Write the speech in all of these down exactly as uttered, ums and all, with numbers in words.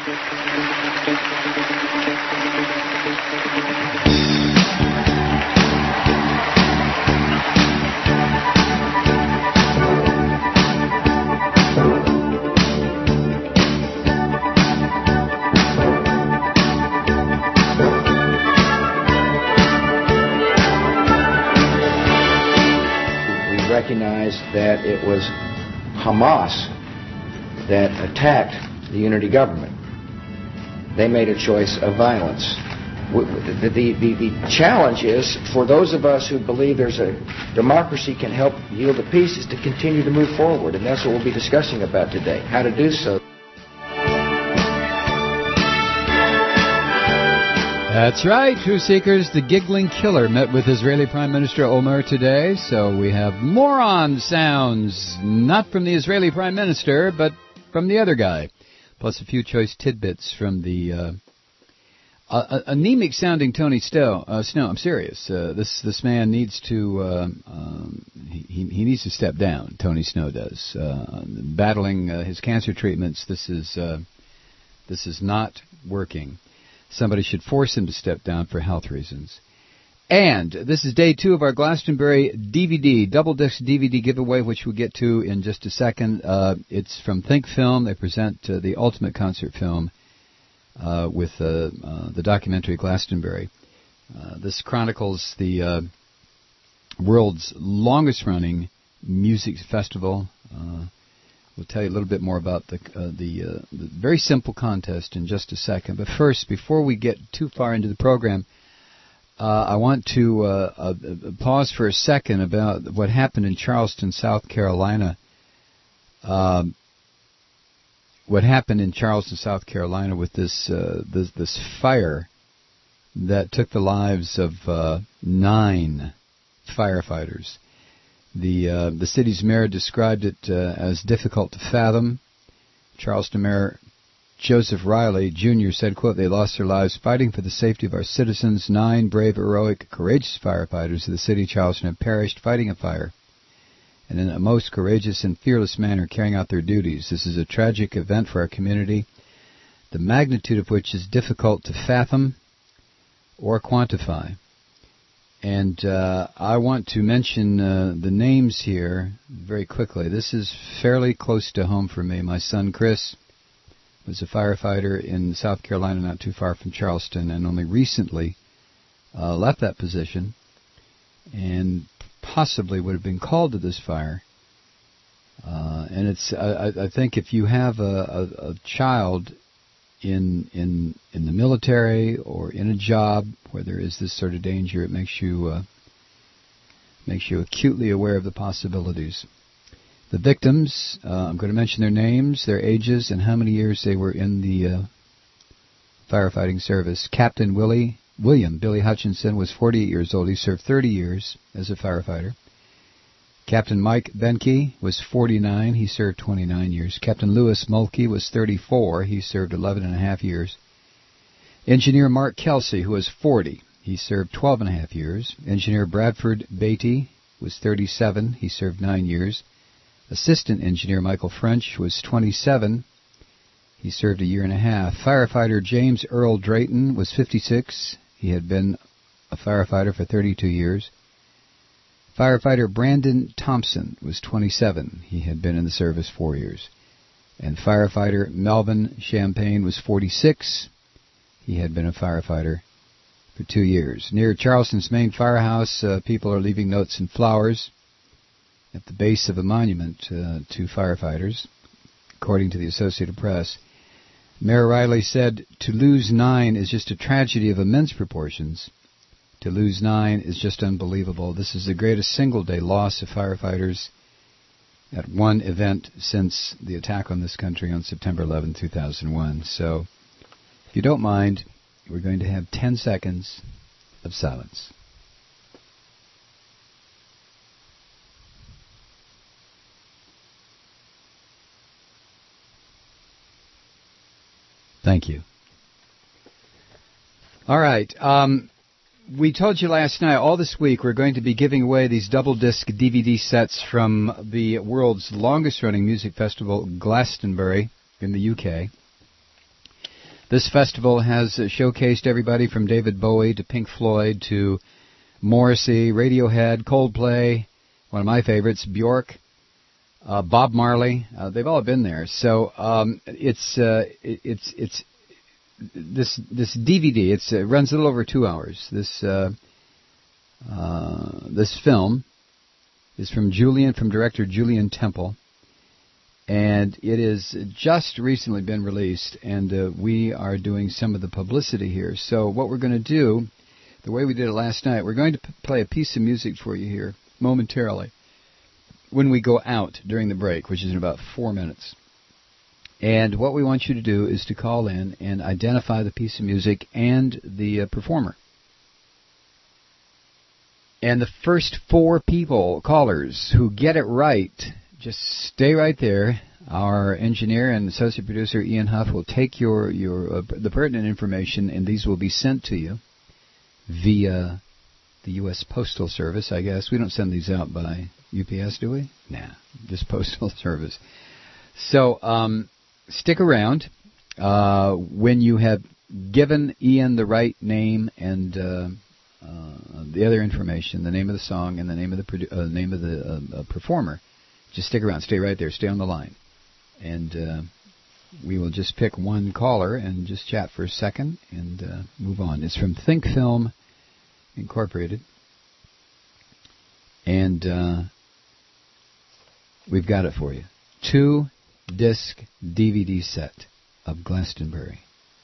Recognized that it was Hamas that attacked the unity government. They made a choice of violence. The, the, the, the challenge is for those of us who believe there's a democracy can help yield to peace is to continue to move forward, and that's what we'll be discussing about today, how to do so. That's right, Truth Seekers. The giggling killer met with Israeli Prime Minister Omer today, so we have moron sounds, not from the Israeli Prime Minister, but from the other guy, plus a few choice tidbits from the uh, uh, anemic-sounding Tony Stowe. Uh, Snow. I'm serious. Uh, this this man needs to uh, um, he he needs to step down. Tony Snow does. Uh, battling uh, his cancer treatments. This is uh, this is not working. Somebody should force him to step down for health reasons. And this is day two of our Glastonbury D V D, double-disc D V D giveaway, which we'll get to in just a second. Uh, it's from Think Film. They present uh, the ultimate concert film uh, with uh, uh, the documentary Glastonbury. Uh, this chronicles the uh, world's longest-running music festival. Uh, We'll tell you a little bit more about the uh, the, uh, the very simple contest in just a second. But first, before we get too far into the program, uh, I want to uh, uh, pause for a second about what happened in Charleston, South Carolina. Um, what happened in Charleston, South Carolina with this uh, this, this fire that took the lives of uh, nine firefighters. The uh, the city's mayor described it uh, as difficult to fathom. Charleston Mayor Joseph Riley Junior said, quote, "They lost their lives fighting for the safety of our citizens. Nine brave, heroic, courageous firefighters of the city of Charleston have perished fighting a fire, and in a most courageous and fearless manner carrying out their duties. This is a tragic event for our community, the magnitude of which is difficult to fathom or quantify." And uh, I want to mention uh, the names here very quickly. This is fairly close to home for me. My son Chris was a firefighter in South Carolina, not too far from Charleston, and only recently uh, left that position and possibly would have been called to this fire. Uh, and it's I, I think if you have a, a, a child in in in the military or in a job where there is this sort of danger, it makes you uh, makes you acutely aware of the possibilities. The victims, uh, I'm going to mention their names, their ages, and how many years they were in the uh, firefighting service. Captain Willie William Billy Hutchinson was forty-eight years old. He served thirty years as a firefighter. Captain Mike Benke was forty-nine. He served twenty-nine years. Captain Lewis Mulkey was thirty-four. He served eleven and a half years. Engineer Mark Kelsey, who was forty. He served twelve and a half years. Engineer Bradford Beatty was thirty-seven. He served nine years. Assistant Engineer Michael French was twenty-seven. He served a year and a half. Firefighter James Earl Drayton was fifty-six. He had been a firefighter for thirty-two years. Firefighter Brandon Thompson was twenty-seven. He had been in the service four years. And firefighter Melvin Champagne was forty-six. He had been a firefighter for two years. Near Charleston's main firehouse, uh, people are leaving notes and flowers at the base of a monument uh, to firefighters, according to the Associated Press. Mayor Riley said, "To lose nine is just a tragedy of immense proportions. To lose nine is just unbelievable. This is the greatest single-day loss of firefighters at one event since the attack on this country on September eleventh, two thousand one. So, if you don't mind, we're going to have ten seconds of silence. Thank you. All right. Um, we told you last night, all this week, we're going to be giving away these double-disc D V D sets from the world's longest-running music festival, Glastonbury, in the U K. This festival has uh, showcased everybody from David Bowie to Pink Floyd to Morrissey, Radiohead, Coldplay, one of my favorites, Bjork, uh, Bob Marley. Uh, they've all been there. So um, it's uh, it, it's it's this this D V D. It's, it runs a little over two hours. This uh, uh, this film is from Julian, from director Julian Temple. And it has just recently been released, and uh, we are doing some of the publicity here. So what we're going to do, the way we did it last night, we're going to p- play a piece of music for you here momentarily when we go out during the break, which is in about four minutes. And what we want you to do is to call in and identify the piece of music and the uh, performer. And the first four people, callers, who get it right, just stay right there. Our engineer and associate producer Ian Huff will take your your uh, the pertinent information, and these will be sent to you via the U S Postal Service, I guess. We don't send these out by U P S, do we? Nah, just Postal Service. So um, stick around. Uh, when you have given Ian the right name and uh, uh, the other information, the name of the song and the name of the produ- uh, name of the uh, uh, performer, just stick around. Stay right there. Stay on the line. And uh, we will just pick one caller and just chat for a second and uh, move on. It's from Think Film Incorporated. And uh, we've got it for you. Two-disc D V D set of Glastonbury.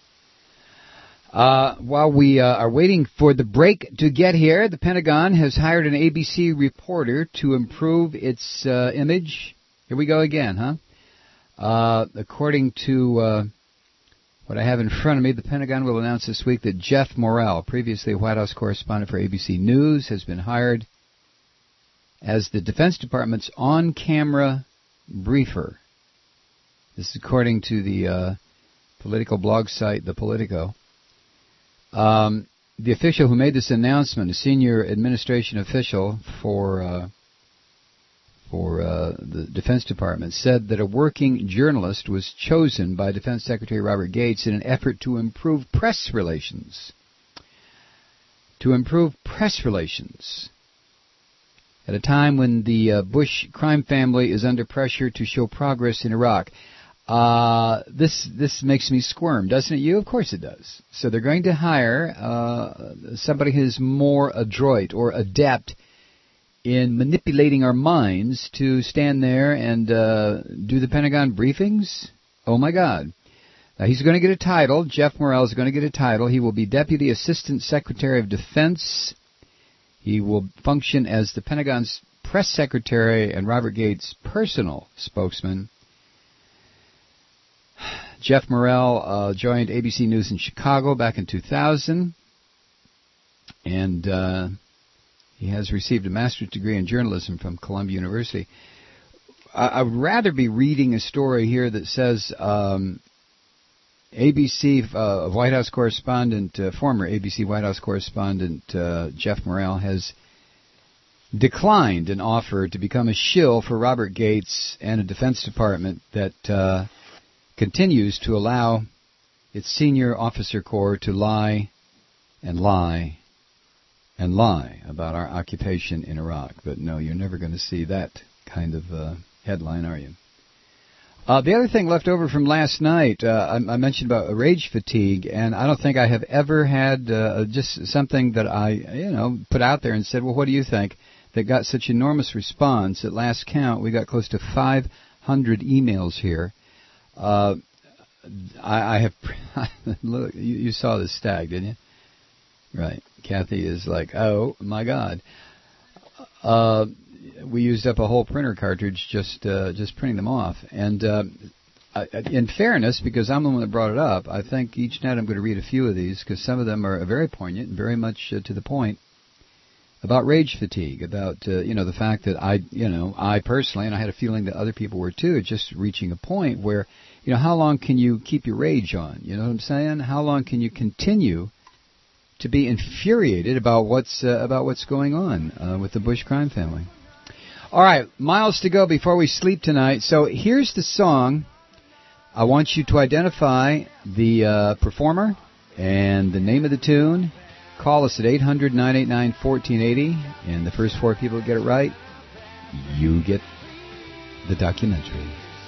Uh, while we uh, are waiting for the break to get here, the Pentagon has hired an A B C reporter to improve its uh, image. Here we go again, huh? Uh, according to uh, what I have in front of me, the Pentagon will announce this week that Jeff Morrell, previously a White House correspondent for A B C News, has been hired as the Defense Department's on-camera briefer. This is according to the uh, political blog site, The Politico. Um, the official who made this announcement, a senior administration official for uh, for uh, the Defense Department, said that a working journalist was chosen by Defense Secretary Robert Gates in an effort to improve press relations. To improve press relations. At a time when the uh, Bush crime family is under pressure to show progress in Iraq. Uh, this this makes me squirm, doesn't it you? Of course it does. So they're going to hire uh, somebody who's more adroit or adept in manipulating our minds to stand there and uh, do the Pentagon briefings? Oh, my God. Now, he's going to get a title. Jeff Morrell is going to get a title. He will be Deputy Assistant Secretary of Defense. He will function as the Pentagon's press secretary and Robert Gates' personal spokesman. Jeff Morrell uh, joined A B C News in Chicago back in two thousand, and uh, he has received a master's degree in journalism from Columbia University. I, I would rather be reading a story here that says um, A B C uh, White House correspondent, uh, former A B C White House correspondent uh, Jeff Morrell has declined an offer to become a shill for Robert Gates and a Defense Department that uh, continues to allow its senior officer corps to lie and lie and lie about our occupation in Iraq. But no, you're never going to see that kind of uh, headline, are you? Uh, the other thing left over from last night, uh, I, I mentioned about rage fatigue, and I don't think I have ever had uh, just something that I, you know, put out there and said, well, what do you think, that got such enormous response. At last count, we got close to five hundred emails here. Uh, I, I have, look, you, you saw this stag, didn't you? Right. Kathy is like, oh, my God. Uh, we used up a whole printer cartridge just uh, just printing them off. And uh, I, in fairness, because I'm the one that brought it up, I think each night I'm going to read a few of these, because some of them are very poignant and very much uh, to the point, about rage fatigue, about, uh, you know, the fact that I, you know, I personally, and I had a feeling that other people were too, just reaching a point where, you know, how long can you keep your rage on? You know what I'm saying? How long can you continue to be infuriated about what's uh, about what's going on uh, with the Bush crime family? All right, miles to go before we sleep tonight. So here's the song I want you to identify the uh, performer and the name of the tune. Call us at eight hundred, nine eight nine, one four eight zero, and the first four people who get it right, you get the documentary.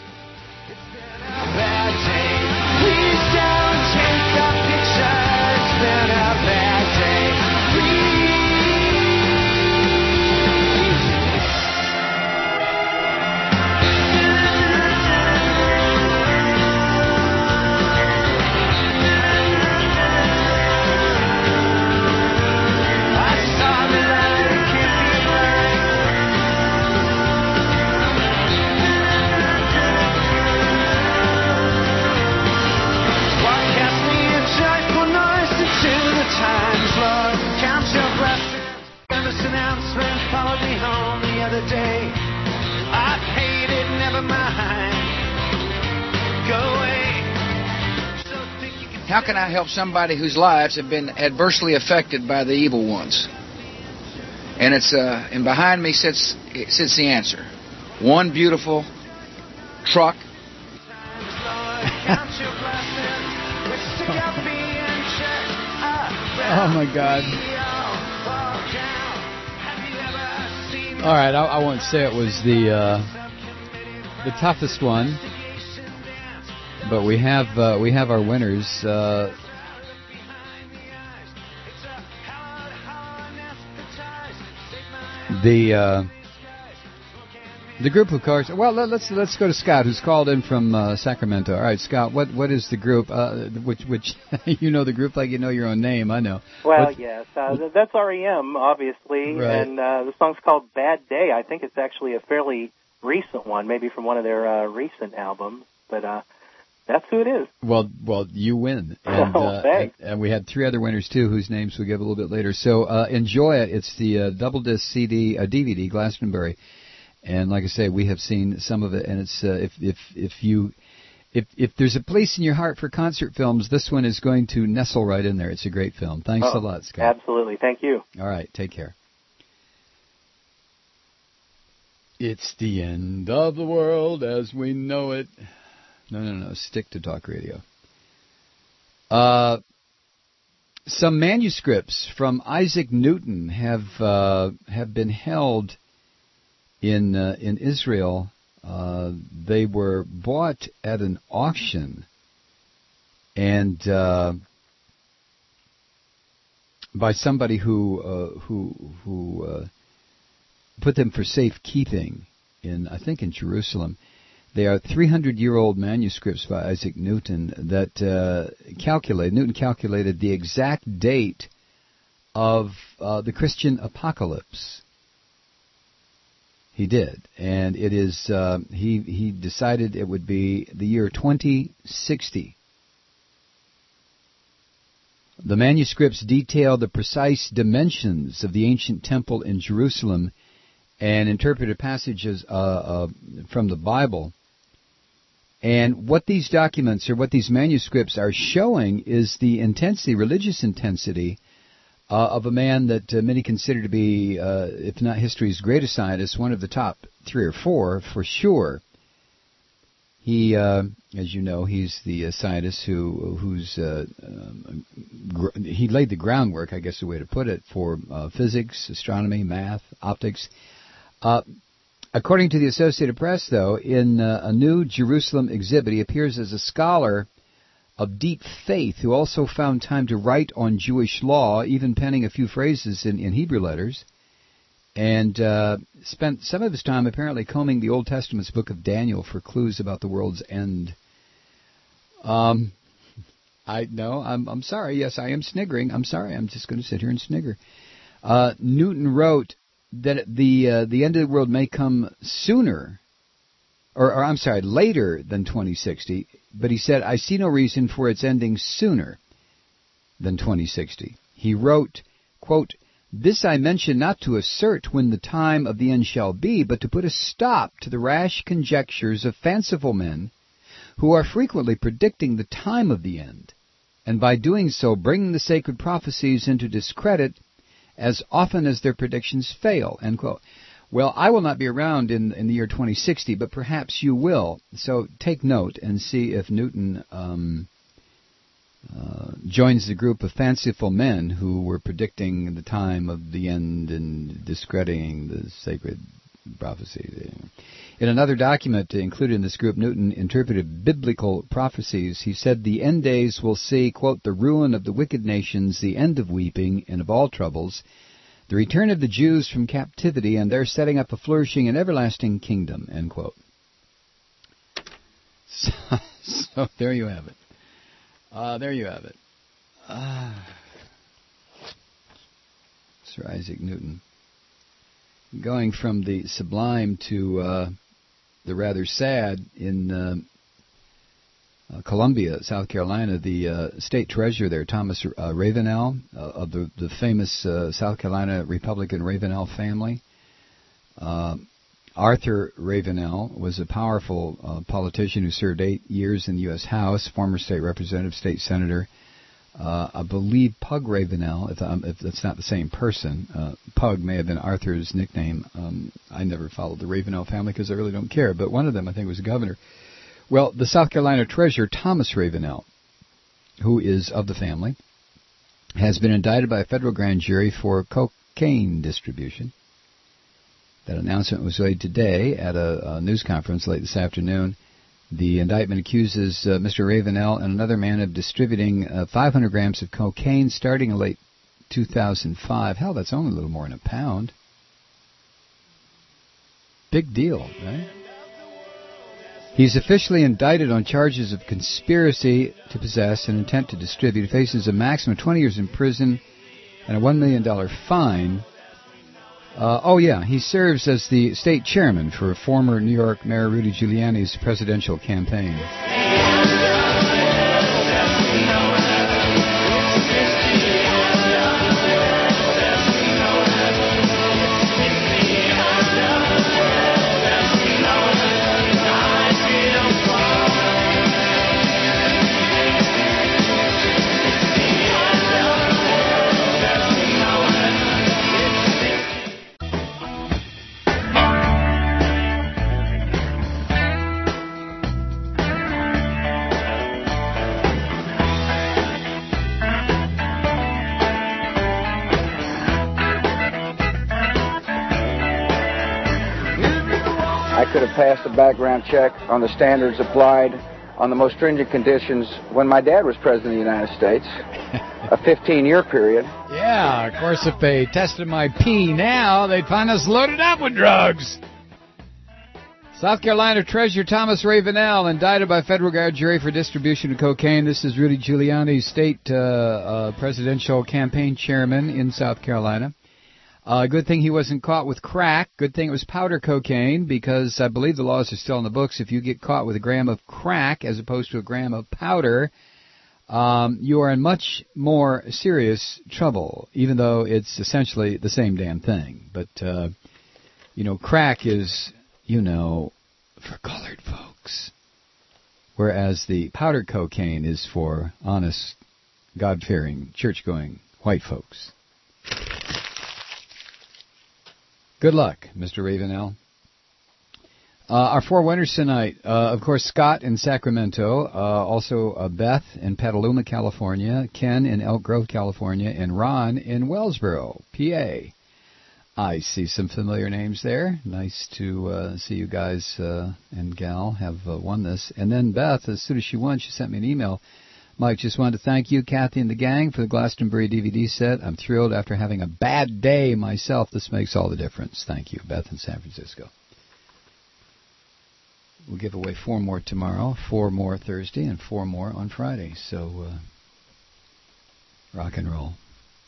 How can I help somebody whose lives have been adversely affected by the evil ones? And it's uh, and behind me sits sits the answer. One beautiful truck. Oh my God! All right, I, I won't say it was the uh, the toughest one. But we have uh, we have our winners. Uh, the uh, the group, of course. Well, let, let's let's go to Scott, who's called in from uh, Sacramento. All right, Scott, what what is the group? Uh, which which you know the group like you know your own name. I know. Well, what, yes, uh, that's R E M, obviously, right. And uh, the song's called "Bad Day." I think it's actually a fairly recent one, maybe from one of their uh, recent albums, but. Uh, That's who it is. Well, well, you win, and, oh, uh, thanks. and, and we had three other winners too, whose names we'll give a little bit later. So uh, enjoy it. It's the uh, double disc C D, uh, D V D, Glastonbury, and like I say, we have seen some of it. And it's uh, if if if you if if there's a place in your heart for concert films, this one is going to nestle right in there. It's a great film. Thanks oh, a lot, Scott. Absolutely, thank you. All right, take care. It's the end of the world as we know it. No, no, no. Stick to talk radio. Uh, some manuscripts from Isaac Newton have uh, have been held in uh, in Israel. Uh, they were bought at an auction, and uh, by somebody who uh, who who uh, put them for safekeeping in I think in Jerusalem. They are three hundred year old manuscripts by Isaac Newton that uh, calculate, Newton calculated the exact date of uh, the Christian apocalypse. He did. And it is, uh, he, he decided it would be the year twenty sixty. The manuscripts detail the precise dimensions of the ancient temple in Jerusalem and interpreted passages uh, uh, from the Bible. And what these documents, or what these manuscripts are showing, is the intensity, religious intensity, uh, of a man that uh, many consider to be, uh, if not history's greatest scientist, one of the top three or four, for sure. He, uh, as you know, he's the uh, scientist who, who's, uh, um, gr- he laid the groundwork, I guess the way to put it, for uh, physics, astronomy, math, optics. Uh, According to the Associated Press, though, in uh, a new Jerusalem exhibit, he appears as a scholar of deep faith who also found time to write on Jewish law, even penning a few phrases in, in Hebrew letters, and uh, spent some of his time apparently combing the Old Testament's book of Daniel for clues about the world's end. Um, I no, I'm I'm sorry. Yes, I am sniggering. I'm sorry. I'm just going to sit here and snigger. Uh, Newton wrote that the uh, the end of the world may come sooner, or, or I'm sorry, later than twenty sixty, but he said, I see no reason for its ending sooner than twenty sixty. He wrote, quote, this I mention not to assert when the time of the end shall be, but to put a stop to the rash conjectures of fanciful men who are frequently predicting the time of the end, and by doing so bringing the sacred prophecies into discredit as often as their predictions fail, end quote. Well, I will not be around in in the year twenty sixty, but perhaps you will. So take note and see if Newton um, uh, joins the group of fanciful men who were predicting the time of the end and discrediting the sacred prophecy. In another document included in this group, Newton interpreted biblical prophecies. He said the end days will see, quote, the ruin of the wicked nations, the end of weeping and of all troubles, the return of the Jews from captivity, and their setting up a flourishing and everlasting kingdom, end quote. So, so there you have it. Uh, there you have it. Uh, Sir Isaac Newton. Going from the sublime to uh, the rather sad in uh, uh, Columbia, South Carolina, the uh, state treasurer there, Thomas uh, Ravenel, uh, of the, the famous uh, South Carolina Republican Ravenel family. Uh, Arthur Ravenel was a powerful uh, politician who served eight years in the U S House, former state representative, state senator. Uh, I believe Pug Ravenel, if, um, if that's not the same person. Uh, Pug may have been Arthur's nickname. Um, I never followed the Ravenel family because I really don't care, but one of them I think was a governor. Well, the South Carolina treasurer, Thomas Ravenel, who is of the family, has been indicted by a federal grand jury for cocaine distribution. That announcement was made today at a, a news conference late this afternoon. The indictment accuses uh, Mister Ravenel and another man of distributing uh, five hundred grams of cocaine starting in late two thousand five. Hell, that's only a little more than a pound. Big deal, right? He's officially indicted on charges of conspiracy to possess and intent to distribute. He faces a maximum of twenty years in prison and a one million dollars fine. Uh, oh, yeah, he serves as the state chairman for former New York Mayor Rudy Giuliani's presidential campaign. Passed a background check on the standards applied on the most stringent conditions when my dad was president of the United States, a fifteen-year period. Yeah, of course, if they tested my pee now, they'd find us loaded up with drugs. South Carolina Treasurer Thomas Ravenel indicted by federal grand jury for distribution of cocaine. This is Rudy Giuliani's state uh, uh, presidential campaign chairman in South Carolina. Uh, good thing he wasn't caught with crack. Good thing it was powder cocaine, because I believe the laws are still in the books. If you get caught with a gram of crack as opposed to a gram of powder, um, you are in much more serious trouble, even though it's essentially the same damn thing. But, uh, you know, crack is, you know, for colored folks, whereas the powder cocaine is for honest, God-fearing, church-going white folks. Good luck, Mister Ravenel. Uh, our four winners tonight, uh, of course, Scott in Sacramento, uh, also uh, Beth in Petaluma, California, Ken in Elk Grove, California, and Ron in Wellsboro, P A. I see some familiar names there. Nice to uh, see you guys uh, and gal have uh, won this. And then Beth, as soon as she won, she sent me an email. Mike, just wanted to thank you, Kathy, and the gang for the Glastonbury D V D set. I'm thrilled after having a bad day myself. This makes all the difference. Thank you, Beth in San Francisco. We'll give away four more tomorrow, four more Thursday, and four more on Friday. So, uh, rock and roll.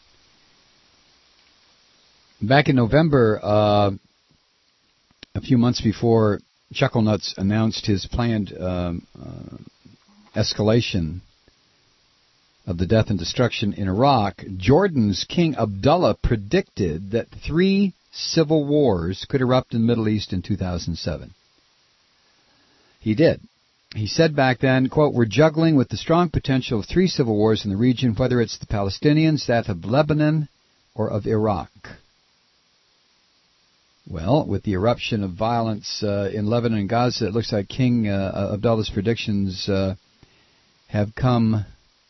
Back in November, uh, a few months before Chucklenuts announced his planned um, uh, escalation of the death and destruction in Iraq, Jordan's King Abdullah predicted that three civil wars could erupt in the Middle East in two thousand seven. He did. He said back then, quote, "We're juggling with the strong potential of three civil wars in the region, whether it's the Palestinians, that of Lebanon, or of Iraq." Well, with the eruption of violence uh, in Lebanon and Gaza, it looks like King uh, Abdullah's predictions uh, have come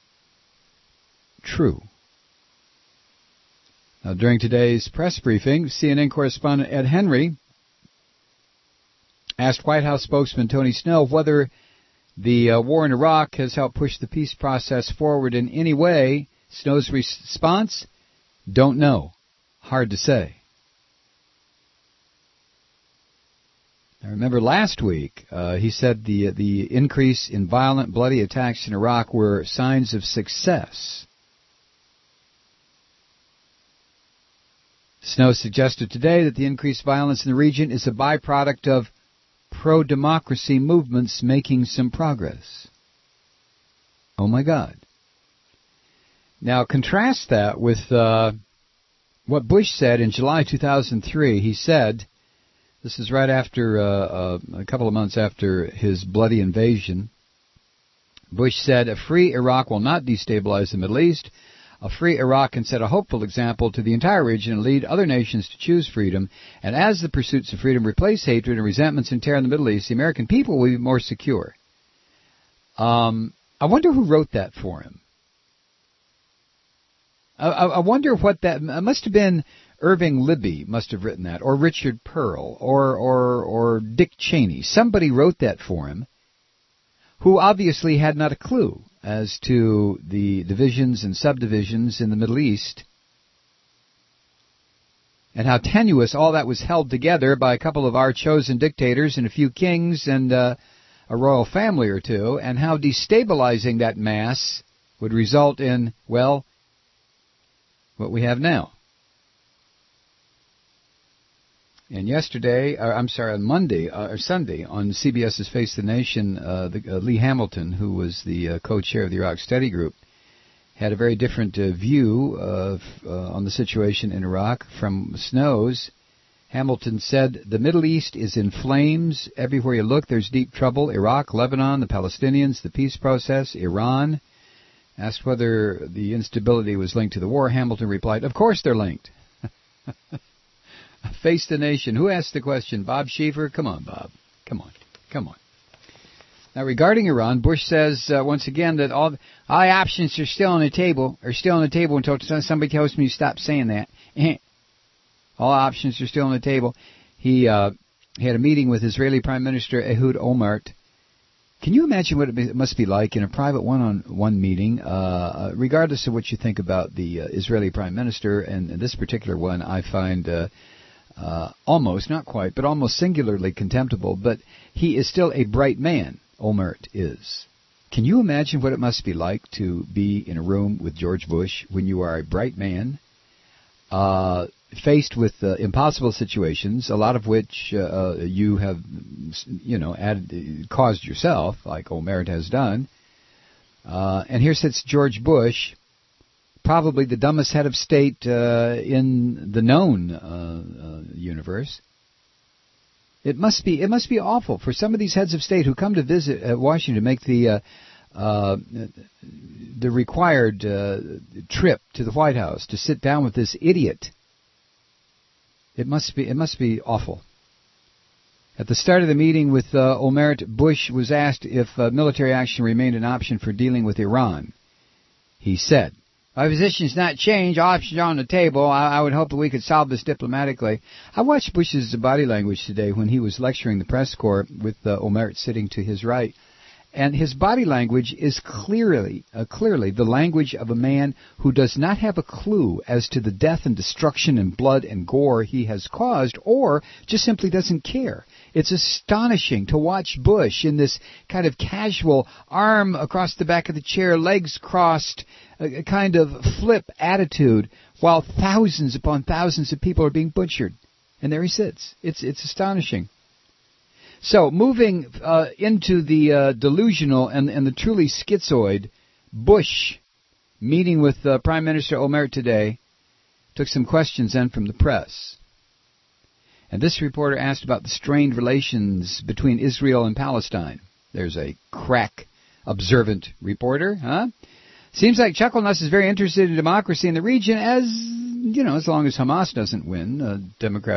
true. Now, during today's press briefing, C N N correspondent Ed Henry asked White House spokesman Tony Snell whether the uh, war in Iraq has helped push the peace process forward in any way. Snell's response? Don't know. Hard to say. I remember last week uh, he said the the increase in violent, bloody attacks in Iraq were signs of success. Snow suggested today that the increased violence in the region is a byproduct of pro-democracy movements making some progress. Oh my God. Now contrast that with uh, what Bush said in July two thousand three. He said, this is right after, uh, uh, a couple of months after his bloody invasion, Bush said, a free Iraq will not destabilize the Middle East. A free Iraq can set a hopeful example to the entire region and lead other nations to choose freedom. And as the pursuits of freedom replace hatred and resentments and terror in the Middle East, the American people will be more secure. Um, I wonder who wrote that for him. I, I wonder what that it must have been. Irving Libby must have written that, or Richard Pearl, or or or Dick Cheney. Somebody wrote that for him, who obviously had not a clue as to the divisions and subdivisions in the Middle East, and how tenuous all that was held together by a couple of our chosen dictators and a few kings and uh, a royal family or two, and how destabilizing that mass would result in, well, what we have now. And yesterday, or I'm sorry, on Monday, uh, or Sunday, on CBS's Face the Nation, uh, the, uh, Lee Hamilton, who was the uh, co-chair of the Iraq Study Group, had a very different uh, view of, uh, on the situation in Iraq from Snow's. Hamilton said, the Middle East is in flames. Everywhere you look, there's deep trouble. Iraq, Lebanon, the Palestinians, the peace process, Iran. Asked whether the instability was linked to the war, Hamilton replied, of course they're linked. Face the Nation. Who asked the question? Bob Schieffer? Come on, Bob. Come on. Come on. Now, regarding Iran, Bush says uh, once again that all, all the options are still on the table, are still on the table until somebody tells me to stop saying that. All options are still on the table. He, uh, he had a meeting with Israeli Prime Minister Ehud Olmert. Can you imagine what it must be like in a private one-on-one meeting, uh, regardless of what you think about the uh, Israeli Prime Minister, and, and this particular one I find uh, uh, almost, not quite, but almost singularly contemptible, but he is still a bright man, Olmert is. Can you imagine what it must be like to be in a room with George Bush when you are a bright man, uh, faced with uh, impossible situations, a lot of which uh, you have, you know, added, caused yourself, like Olmert has done. Uh, and here sits George Bush, probably the dumbest head of state uh, in the known uh, uh, universe. It must be it must be awful for some of these heads of state who come to visit uh, Washington to make the uh, uh, the required uh, trip to the White House to sit down with this idiot. It must be it must be awful. At the start of the meeting with uh, Olmert, Bush was asked if uh, military action remained an option for dealing with Iran. He said, "My position's not changed. All options are on the table. I, I would hope that we could solve this diplomatically." I watched Bush's body language today when he was lecturing the press corps with uh, Olmert sitting to his right. And his body language is clearly, uh, clearly the language of a man who does not have a clue as to the death and destruction and blood and gore he has caused, or just simply doesn't care. It's astonishing to watch Bush in this kind of casual, arm across the back of the chair, legs crossed, a kind of flip attitude, while thousands upon thousands of people are being butchered. And there he sits. It's, it's astonishing. So, moving uh, into the uh, delusional and, and the truly schizoid, Bush, meeting with uh, Prime Minister Olmert today, took some questions then from the press. And this reporter asked about the strained relations between Israel and Palestine. There's a crack, observant reporter, huh? Seems like Chuckle Nuss is very interested in democracy in the region, as, you know, as long as Hamas doesn't win a democratic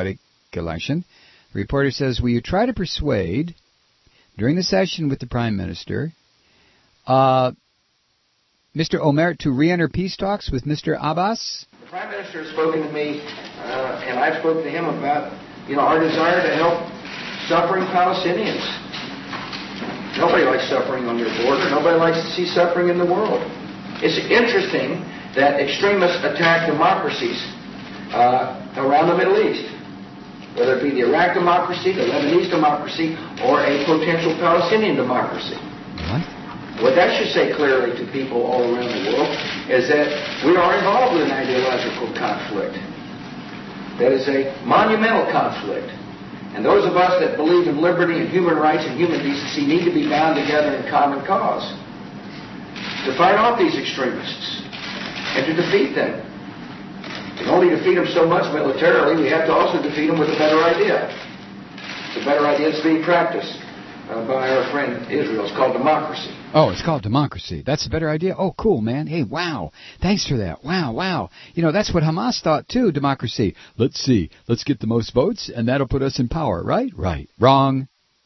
election. The reporter says, will you try to persuade, during the session with the Prime Minister, uh, Mister Omer to re-enter peace talks with Mister Abbas? The Prime Minister has spoken to me, uh, and I've spoken to him about, you know, our desire to help suffering Palestinians. Nobody likes suffering on their border. Nobody likes to see suffering in the world. It's interesting that extremists attack democracies uh, around the Middle East, whether it be the Iraq democracy, the Lebanese democracy, or a potential Palestinian democracy. What? What that should say clearly to people all around the world is that we are involved in an ideological conflict. That is a monumental conflict. And those of us that believe in liberty and human rights and human decency need to be bound together in common cause to fight off these extremists and to defeat them. We can only defeat them so much militarily. We have to also defeat them with a better idea. It's a better idea that's being practiced uh, by our friend Israel. It's called democracy. Oh, it's called democracy. That's a better idea? Oh, cool, man. Hey, wow. Thanks for that. Wow, wow. You know, that's what Hamas thought, too, democracy. Let's see. Let's get the most votes, and that'll put us in power, right? Right. Wrong.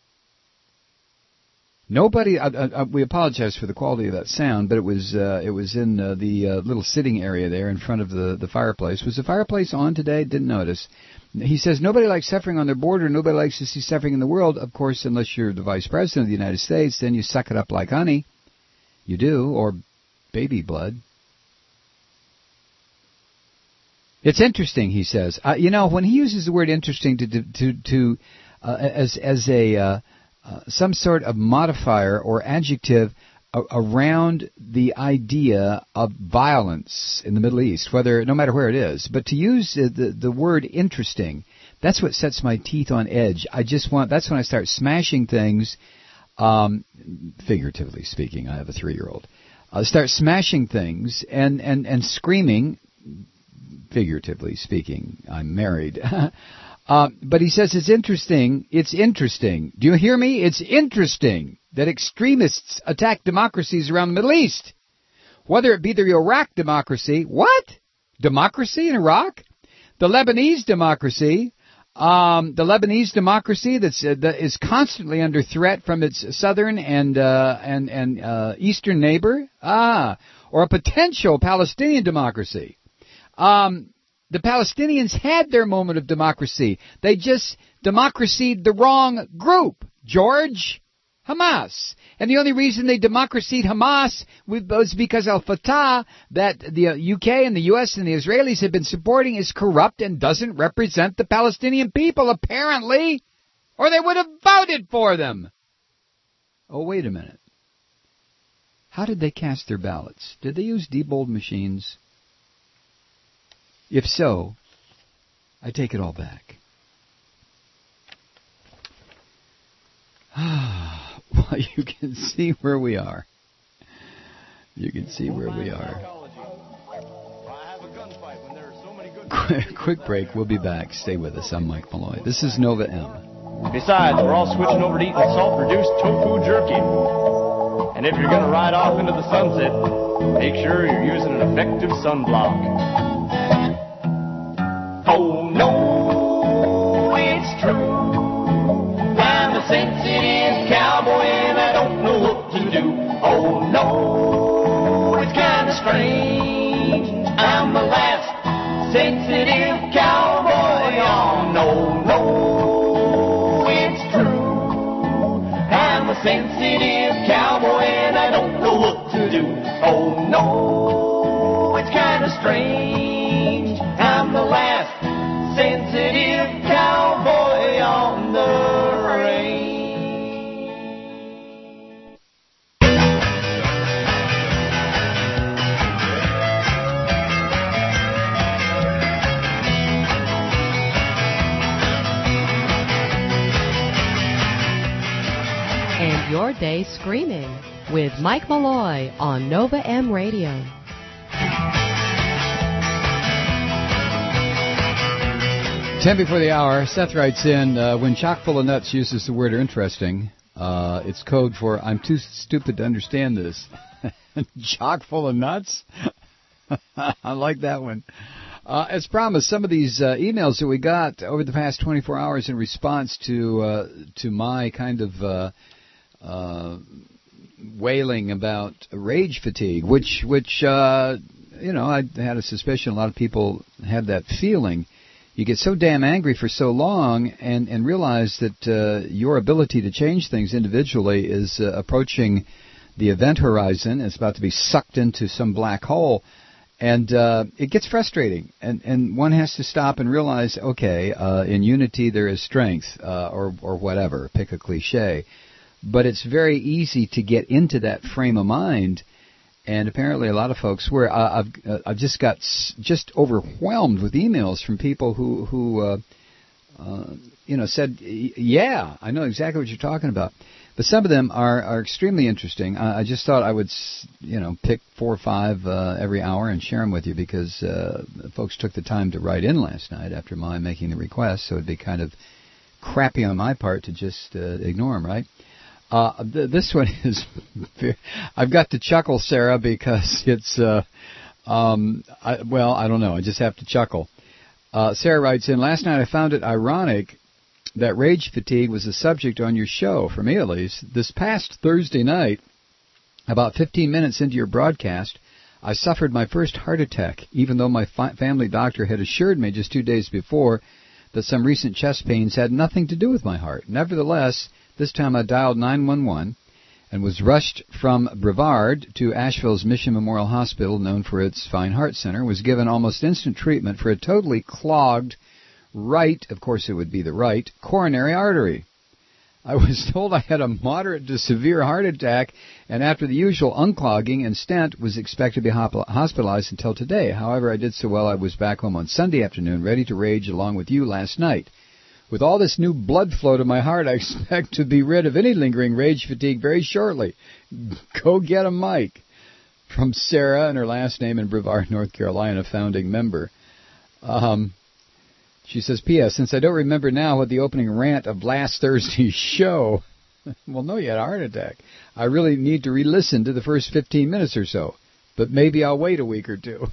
Nobody, uh, uh, we apologize for the quality of that sound, but it was uh, it was in uh, the uh, little sitting area there in front of the, the fireplace. Was the fireplace on today? Didn't notice. He says nobody likes suffering on their border. Nobody likes to see suffering in the world. Of course, unless you're the Vice President of the United States, then you suck it up like honey. You do, or baby blood. It's interesting, he says. Uh, you know, when he uses the word interesting to to to uh, as as a uh, uh, some sort of modifier or adjective a- around the idea of violence in the Middle East, whether no matter where it is, but to use uh, the the word interesting, that's what sets my teeth on edge. I just want that's when I start smashing things. Um, figuratively speaking, I have a three-year-old. I start smashing things and, and, and screaming, figuratively speaking, I'm married. uh, but he says it's interesting, it's interesting. Do you hear me? It's interesting that extremists attack democracies around the Middle East. Whether it be the Iraq democracy, what? Democracy in Iraq? The Lebanese democracy? Um, the Lebanese democracy that's uh, that is constantly under threat from its southern and uh, and and uh, eastern neighbor, ah, or a potential Palestinian democracy. Um, the Palestinians had their moment of democracy. They just democracied the wrong group, George. Hamas. And the only reason they democracied Hamas was because al-Fatah, that the U K and the U S and the Israelis have been supporting, is corrupt and doesn't represent the Palestinian people, apparently, or they would have voted for them. Oh, wait a minute. How did they cast their ballots? Did they use Diebold machines? If so, I take it all back. Well, you can see where we are. You can see where we are. Quick, quick break. We'll be back. Stay with us. I'm Mike Malloy. This is Nova M. Besides, we're all switching over to eating salt-reduced tofu jerky. And if you're going to ride off into the sunset, make sure you're using an effective sunblock. Oh, no, it's true. I'm a sensitive cowboy and I don't know what to do. Oh no, it's kind of strange. I'm the last sensitive cowboy on. No, no, it's true. I'm a sensitive cowboy and I don't know what to do. Oh no, it's kind of strange. I'm the last sensitive cowboy on the range. And your day screaming with Mike Malloy on Nova M Radio. Ten before the hour, Seth writes in, uh, when Chock full of nuts uses the word interesting, uh, it's code for I'm too stupid to understand this. Chock full of nuts? I like that one. Uh, as promised, some of these uh, emails that we got over the past twenty-four hours in response to uh, to my kind of uh, uh, wailing about rage fatigue, which which uh, you know, I had a suspicion a lot of people had that feeling. You get so damn angry for so long, and and realize that uh, your ability to change things individually is uh, approaching the event horizon. It's about to be sucked into some black hole. And uh, it gets frustrating, and, and one has to stop and realize, okay, uh, in unity there is strength, uh, or or whatever, pick a cliche. But it's very easy to get into that frame of mind, and apparently a lot of folks were. Uh, I've uh, I've just got s- just overwhelmed with emails from people who who uh, uh, you know said, yeah, I know exactly what you're talking about. But some of them are, are extremely interesting. I, I just thought I would, you know, pick four or five uh, every hour and share them with you because uh, folks took the time to write in last night after my making the request, so it'd be kind of crappy on my part to just uh, ignore them, right? Uh, th- this one is, I've got to chuckle, Sarah, because it's, uh, um, I, well, I don't know. I just have to chuckle. Uh, Sarah writes in, last night I found it ironic that rage fatigue was a subject on your show, for me at least. This past Thursday night, about fifteen minutes into your broadcast, I suffered my first heart attack, even though my fi- family doctor had assured me just two days before that some recent chest pains had nothing to do with my heart. Nevertheless, this time I dialed nine one one and was rushed from Brevard to Asheville's Mission Memorial Hospital, known for its fine heart center, was given almost instant treatment for a totally clogged right, of course it would be the right, coronary artery. I was told I had a moderate to severe heart attack, and after the usual unclogging and stent, was expected to be hospitalized until today. However, I did so well I was back home on Sunday afternoon, ready to rage along with you last night. With all this new blood flow to my heart, I expect to be rid of any lingering rage fatigue very shortly. Go get a mic. From Sarah, and her last name in Brevard, North Carolina, founding member. Um... She says, P S Since I don't remember now what the opening rant of last Thursday's show, well, no, you had a heart attack. I really need to re-listen to the first fifteen minutes or so, but maybe I'll wait a week or two.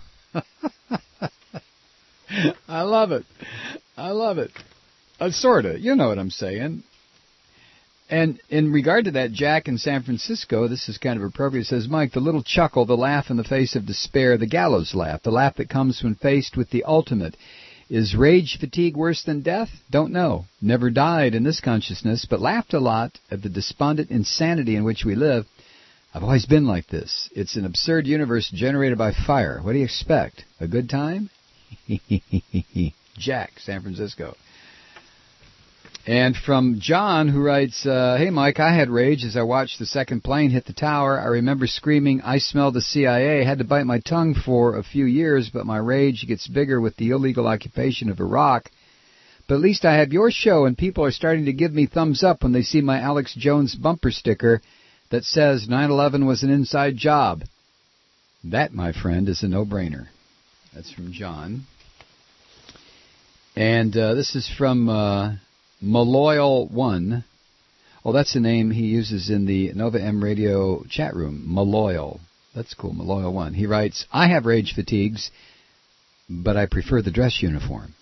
I love it. I love it. Uh, sort of. You know what I'm saying. And in regard to that, Jack in San Francisco, this is kind of appropriate, says, Mike, the little chuckle, the laugh in the face of despair, the gallows laugh, the laugh that comes when faced with the ultimate. Is rage fatigue worse than death? Don't know. Never died in this consciousness, but laughed a lot at the despondent insanity in which we live. I've always been like this. It's an absurd universe generated by fire. What do you expect? A good time? Jack, San Francisco. And from John, who writes, uh, Hey, Mike, I had rage as I watched the second plane hit the tower. I remember screaming, I smell the C I A. Had to bite my tongue for a few years, but my rage gets bigger with the illegal occupation of Iraq. But at least I have your show, and people are starting to give me thumbs up when they see my Alex Jones bumper sticker that says nine eleven was an inside job. That, my friend, is a no-brainer. That's from John. And uh, this is from... Uh, Maloyal one. Oh, that's the name he uses in the Nova M Radio chat room. Maloyal. That's cool. Maloyal one. He writes, I have rage fatigues, but I prefer the dress uniform.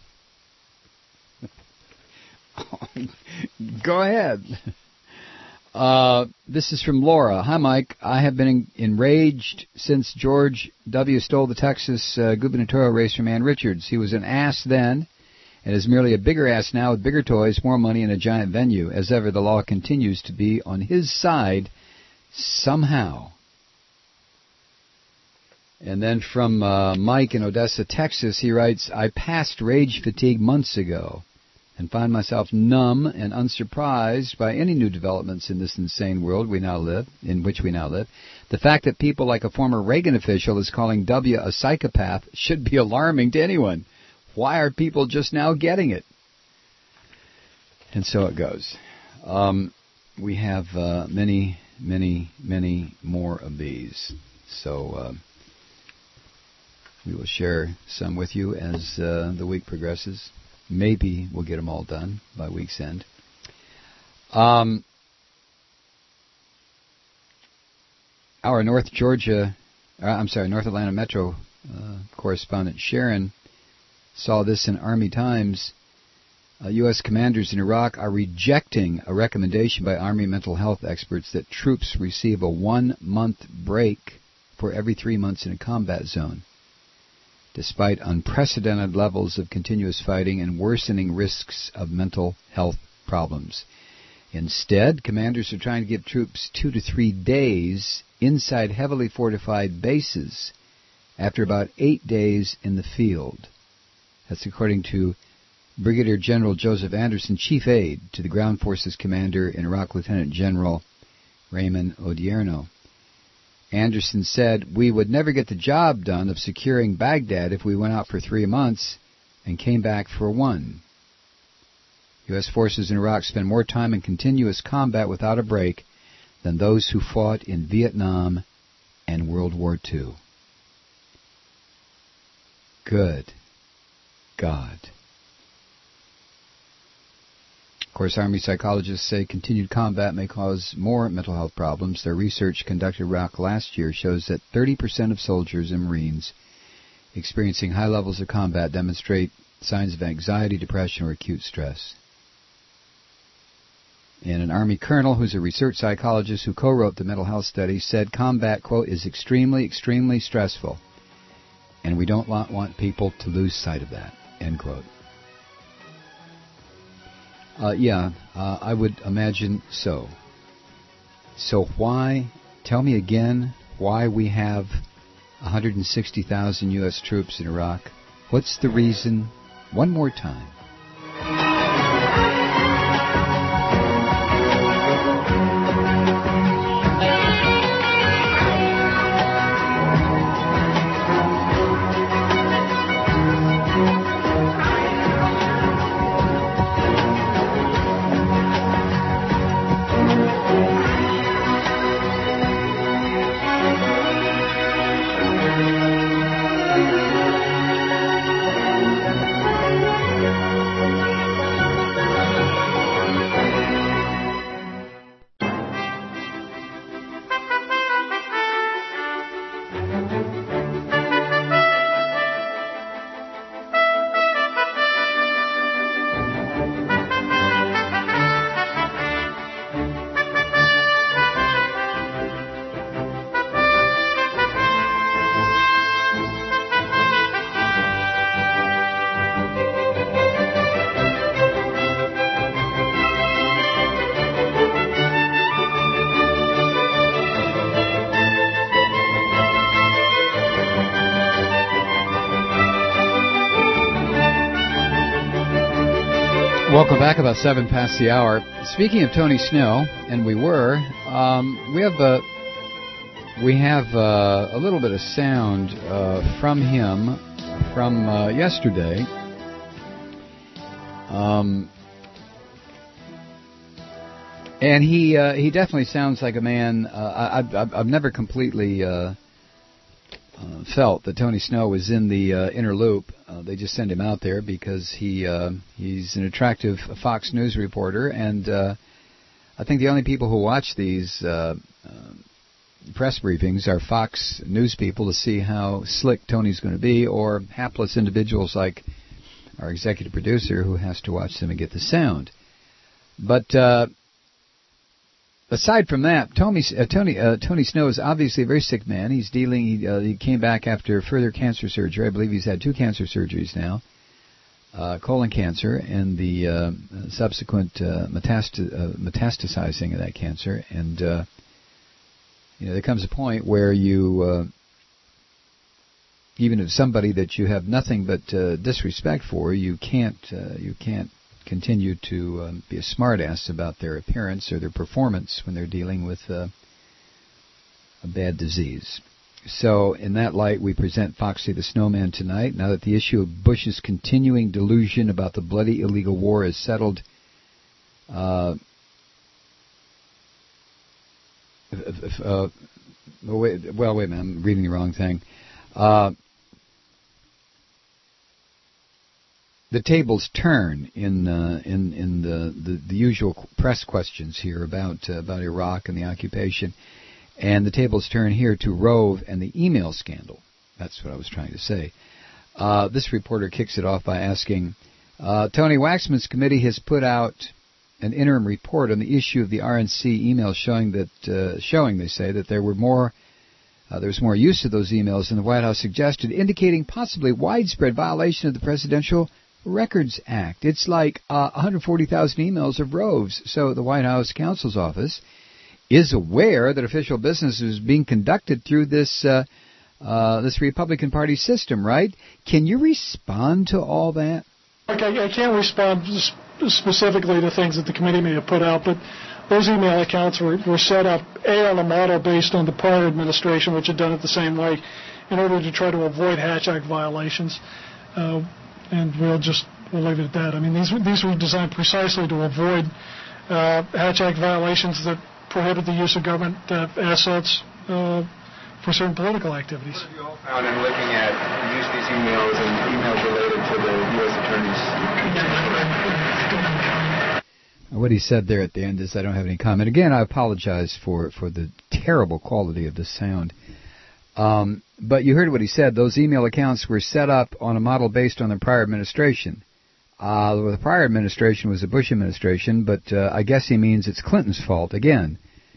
Go ahead. Uh, this is from Laura. Hi, Mike. I have been enraged since George W. stole the Texas uh, gubernatorial race from Ann Richards. He was an ass then, and is merely a bigger ass now with bigger toys, more money, and a giant venue. As ever, the law continues to be on his side somehow. And then from uh, Mike in Odessa, Texas, he writes, I passed rage fatigue months ago and find myself numb and unsurprised by any new developments in this insane world we now live, in which we now live. The fact that people like a former Reagan official is calling W a psychopath should be alarming to anyone. Why are people just now getting it? And so it goes. Um, we have uh, many, many, many more of these. So uh, we will share some with you as uh, the week progresses. Maybe we'll get them all done by week's end. Um, our North Georgia, uh, I'm sorry, North Atlanta Metro uh, correspondent Sharon saw this in Army Times. Uh, U S commanders in Iraq are rejecting a recommendation by Army mental health experts that troops receive a one-month break for every three months in a combat zone, despite unprecedented levels of continuous fighting and worsening risks of mental health problems. Instead, commanders are trying to give troops two to three days inside heavily fortified bases after about eight days in the field. That's according to Brigadier General Joseph Anderson, Chief Aide to the Ground Forces Commander in Iraq, Lieutenant General Raymond Odierno. Anderson said, "We would never get the job done of securing Baghdad if we went out for three months and came back for one." U S forces in Iraq spend more time in continuous combat without a break than those who fought in Vietnam and World War Two. Good God. Of course, Army psychologists say continued combat may cause more mental health problems. Their research conducted in Iraq last year shows that thirty percent of soldiers and Marines experiencing high levels of combat demonstrate signs of anxiety, depression, or acute stress. And an Army colonel who's a research psychologist who co-wrote the mental health study said combat, quote, is extremely, extremely stressful, and we don't want, want people to lose sight of that, end quote. Uh, yeah, uh, I would imagine so. So why, tell me again, why we have one hundred sixty thousand U S troops in Iraq? What's the reason? One more time. Welcome back, about seven past the hour. Speaking of Tony Snow, and we were, um, we have a we have uh, a little bit of sound uh, from him from uh, yesterday. Um, and he uh, he definitely sounds like a man. Uh, I, I've, I've never completely uh, uh, felt that Tony Snow was in the uh, inner loop. Uh, they just send him out there because he uh, he's an attractive Fox News reporter, and uh, I think the only people who watch these uh, uh, press briefings are Fox News people to see how slick Tony's going to be, or hapless individuals like our executive producer who has to watch them and get the sound. But uh, aside from that, Tony uh, Tony uh, Tony Snow is obviously a very sick man. He's dealing. He, uh, he came back after further cancer surgery. I believe he's had two cancer surgeries now, uh, colon cancer, and the uh, subsequent uh, metast- uh, metastasizing of that cancer. And uh, you know, there comes a point where you, uh, even if somebody that you have nothing but uh, disrespect for, you can't uh, you can't. continue to um, be a smartass about their appearance or their performance when they're dealing with uh, a bad disease. So in that light, we present Foxy the Snowman tonight. Now that the issue of Bush's continuing delusion about the bloody illegal war is settled, uh, if, if, uh, well, wait, well, wait a minute, I'm reading the wrong thing. Uh, The tables turn in uh, in in the, the, the usual press questions here about uh, about Iraq and the occupation, and the tables turn here to Rove and the email scandal. That's what I was trying to say. Uh, this reporter kicks it off by asking, uh, Tony, Waxman's committee has put out an interim report on the issue of the R N C emails showing that, uh, showing, they say, that there were more, uh, there was more use of those emails than the White House suggested, indicating possibly widespread violation of the Presidential Records Act. It's like uh, one hundred forty thousand emails of roves. So the White House counsel's office is aware that official business is being conducted through this uh, uh, this Republican Party system, right? Can you respond to all that? Okay, I can't respond specifically to things that the committee may have put out, but those email accounts were, were set up, A, on a model based on the prior administration, which had done it the same way, in order to try to avoid Hatch Act violations. Uh, and we'll just we'll leave it at that. I mean, these, these were designed precisely to avoid uh, Hatch Act violations that prohibit the use of government uh, assets uh, for certain political activities. What have you all found in looking at the use of these emails and emails related to the U S attorneys? What he said there at the end is, I don't have any comment. Again, I apologize for, for the terrible quality of the sound. Um, but you heard what he said. Those email accounts were set up on a model based on the prior administration. Uh, the prior administration was the Bush administration, but uh, I guess he means it's Clinton's fault again.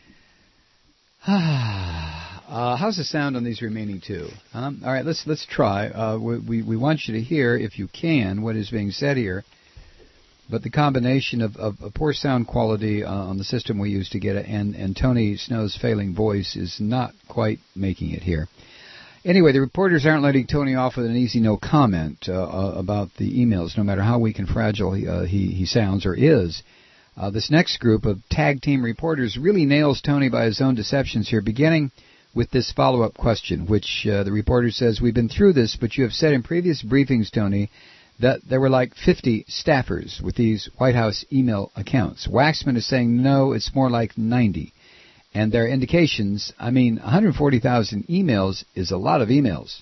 uh, how's the sound on these remaining two? Um, all right, let's let's try. Uh, we we want you to hear, if you can, what is being said here. But the combination of, of, of poor sound quality uh, on the system we use to get it and, and Tony Snow's failing voice is not quite making it here. Anyway, the reporters aren't letting Tony off with an easy no comment uh, uh, about the emails, no matter how weak and fragile he, uh, he, he sounds or is. Uh, this next group of tag team reporters really nails Tony by his own deceptions here, beginning with this follow-up question, which uh, the reporter says, we've been through this, but you have said in previous briefings, Tony, that there were like fifty staffers with these White House email accounts. Waxman is saying, no, it's more like ninety. And there are indications, I mean, one hundred forty thousand emails is a lot of emails.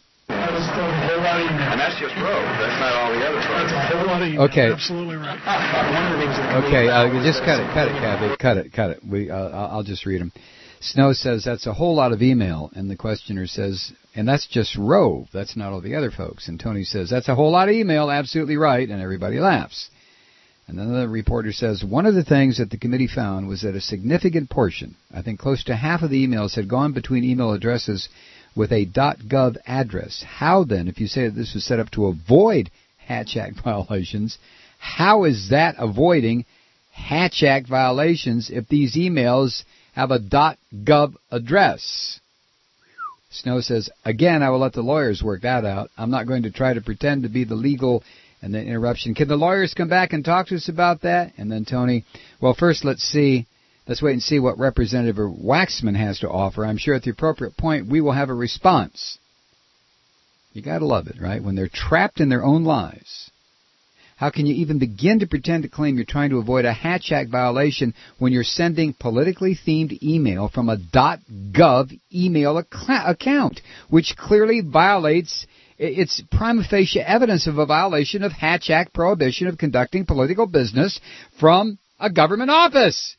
And that's just Rove. That's not all the other folks. That's a whole lot of emails. Okay. Absolutely right. Okay, uh, just cut it, cut it, Kathy, cut it, cut it. We, uh, I'll just read them. Snow says that's a whole lot of email, and the questioner says, and that's just Rove. That's not all the other folks. And Tony says, that's a whole lot of email, absolutely right, and everybody laughs. And then the reporter says, one of the things that the committee found was that a significant portion, I think close to half of the emails, had gone between email addresses with a .gov address. How then, if you say that this was set up to avoid Hatch Act violations, how is that avoiding Hatch Act violations if these emails have a .gov address? Snow says, again, I will let the lawyers work that out. I'm not going to try to pretend to be the legal. And then interruption. Can the lawyers come back and talk to us about that? And then Tony, well, first let's see, let's wait and see what Representative Waxman has to offer. I'm sure at the appropriate point we will have a response. You got to love it, right? When they're trapped in their own lies. How can you even begin to pretend to claim you're trying to avoid a Hatch Act violation when you're sending politically themed email from a .gov email account, which clearly violates, it's prima facie evidence of a violation of Hatch Act prohibition of conducting political business from a government office?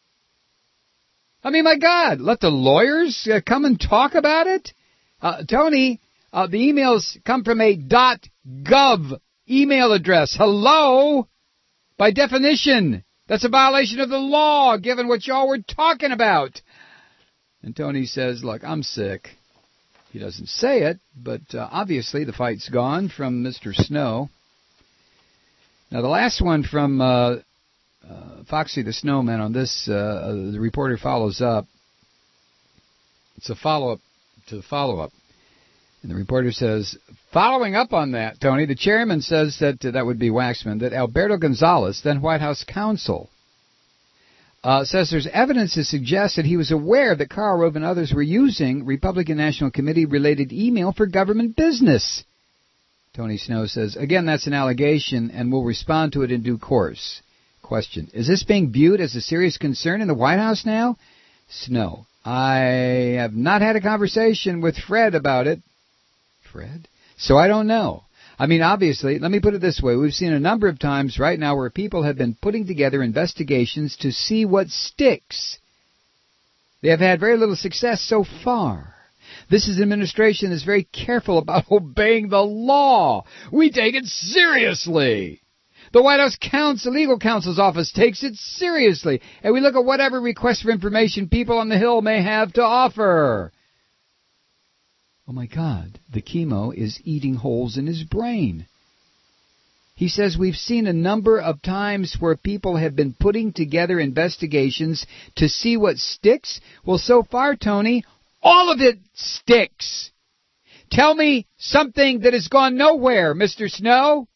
I mean, my God, let the lawyers uh, come and talk about it? Uh, Tony, uh, the emails come from a .gov email address. Hello? By definition, that's a violation of the law, given what y'all were talking about. And Tony says, look, I'm sick. He doesn't say it, but uh, obviously the fight's gone from Mister Snow. Now, the last one from uh, uh, Foxy the Snowman on this, uh, the reporter follows up. It's a follow-up to the follow-up. And the reporter says, following up on that, Tony, the chairman says that, uh, that would be Waxman, that Alberto Gonzales, then White House counsel, uh, says there's evidence to suggest that he was aware that Karl Rove and others were using Republican National Committee-related email for government business. Tony Snow says, again, that's an allegation, and we'll respond to it in due course. Question, is this being viewed as a serious concern in the White House now? Snow, I have not had a conversation with Fred about it. Fred? So I don't know. I mean, obviously, let me put it this way. We've seen a number of times right now where people have been putting together investigations to see what sticks. They have had very little success so far. This is an administration that's very careful about obeying the law. We take it seriously. The White House Counsel, Legal Counsel's Office takes it seriously. And we look at whatever requests for information people on the Hill may have to offer. Oh my God, the chemo is eating holes in his brain. He says we've seen a number of times where people have been putting together investigations to see what sticks. Well, so far, Tony, all of it sticks. Tell me something that has gone nowhere, Mister Snow.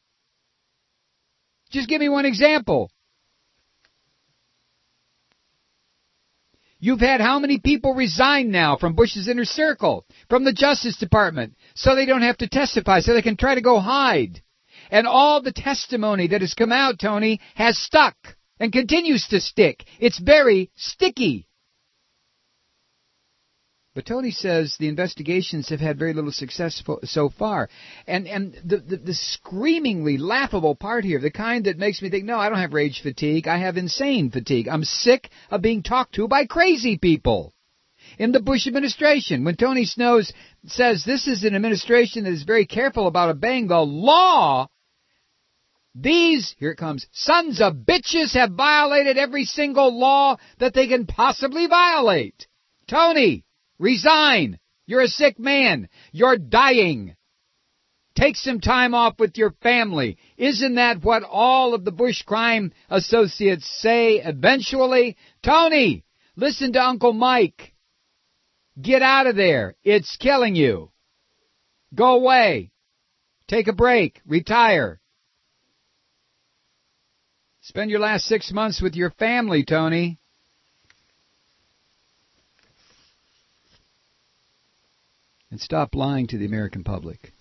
Just give me one example. You've had how many people resign now from Bush's inner circle, from the Justice Department, so they don't have to testify, so they can try to go hide. And all the testimony that has come out, Tony, has stuck and continues to stick. It's very sticky. But Tony says the investigations have had very little success so far. And and the, the, the screamingly laughable part here, the kind that makes me think, no, I don't have rage fatigue. I have insane fatigue. I'm sick of being talked to by crazy people. In the Bush administration, when Tony Snows says this is an administration that is very careful about obeying the law, these, here it comes, sons of bitches have violated every single law that they can possibly violate. Tony, resign. You're a sick man. You're dying. Take some time off with your family. Isn't that what all of the Bush crime associates say eventually? Tony, listen to Uncle Mike. Get out of there. It's killing you. Go away. Take a break. Retire. Spend your last six months with your family, Tony. And stop lying to the American public.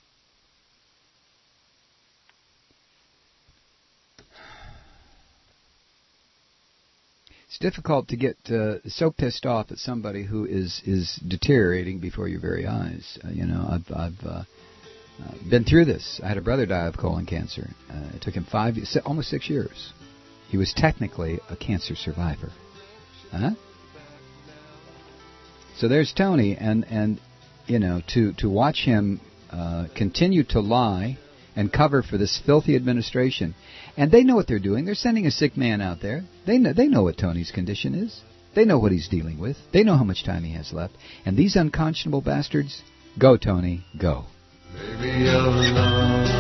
It's difficult to get uh, so pissed off at somebody who is, is deteriorating before your very eyes. Uh, you know, I've I've uh, uh, been through this. I had a brother die of colon cancer. Uh, it took him five, almost six years. He was technically a cancer survivor. Huh? So there's Tony, and and you know, to to watch him uh, continue to lie and cover for this filthy administration. And they know what they're doing. They're sending a sick man out there. They know, they know what Tony's condition is. They know what he's dealing with. They know how much time he has left. And these unconscionable bastards, go, Tony, go. Baby, you're lost.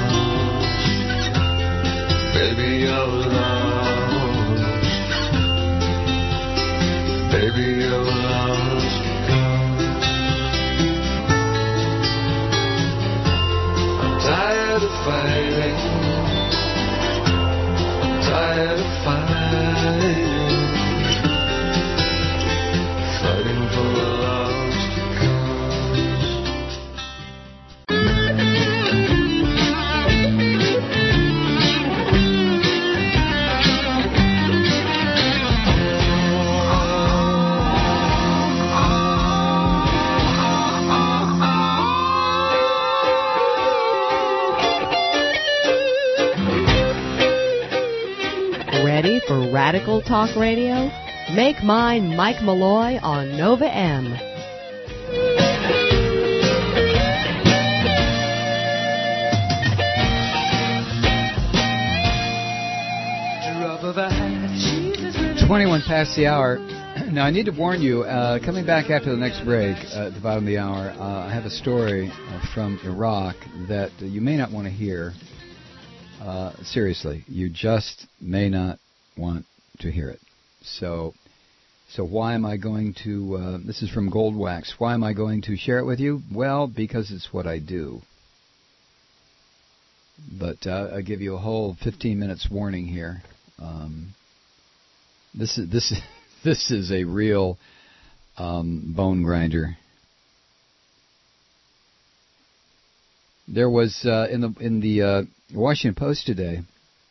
Baby, you're lost. Baby, you're lost. Tired of fighting, tired of fighting, fighting for the lost Ready for Radical Talk Radio? Make mine Mike Malloy on Nova M. twenty-one past the hour. Now, I need to warn you, uh, coming back after the next break uh, at the bottom of the hour, uh, I have a story uh, from Iraq that uh, you may not want to hear. Uh, seriously, you just may not want to hear it. So, so why am I going to, uh, this is from Gold Wax, why am I going to share it with you? Well, because it's what I do. But uh, I'll give you a whole fifteen minutes warning here. Um, this is this is this is a real um, bone grinder. There was uh, in the in the uh, Washington Post today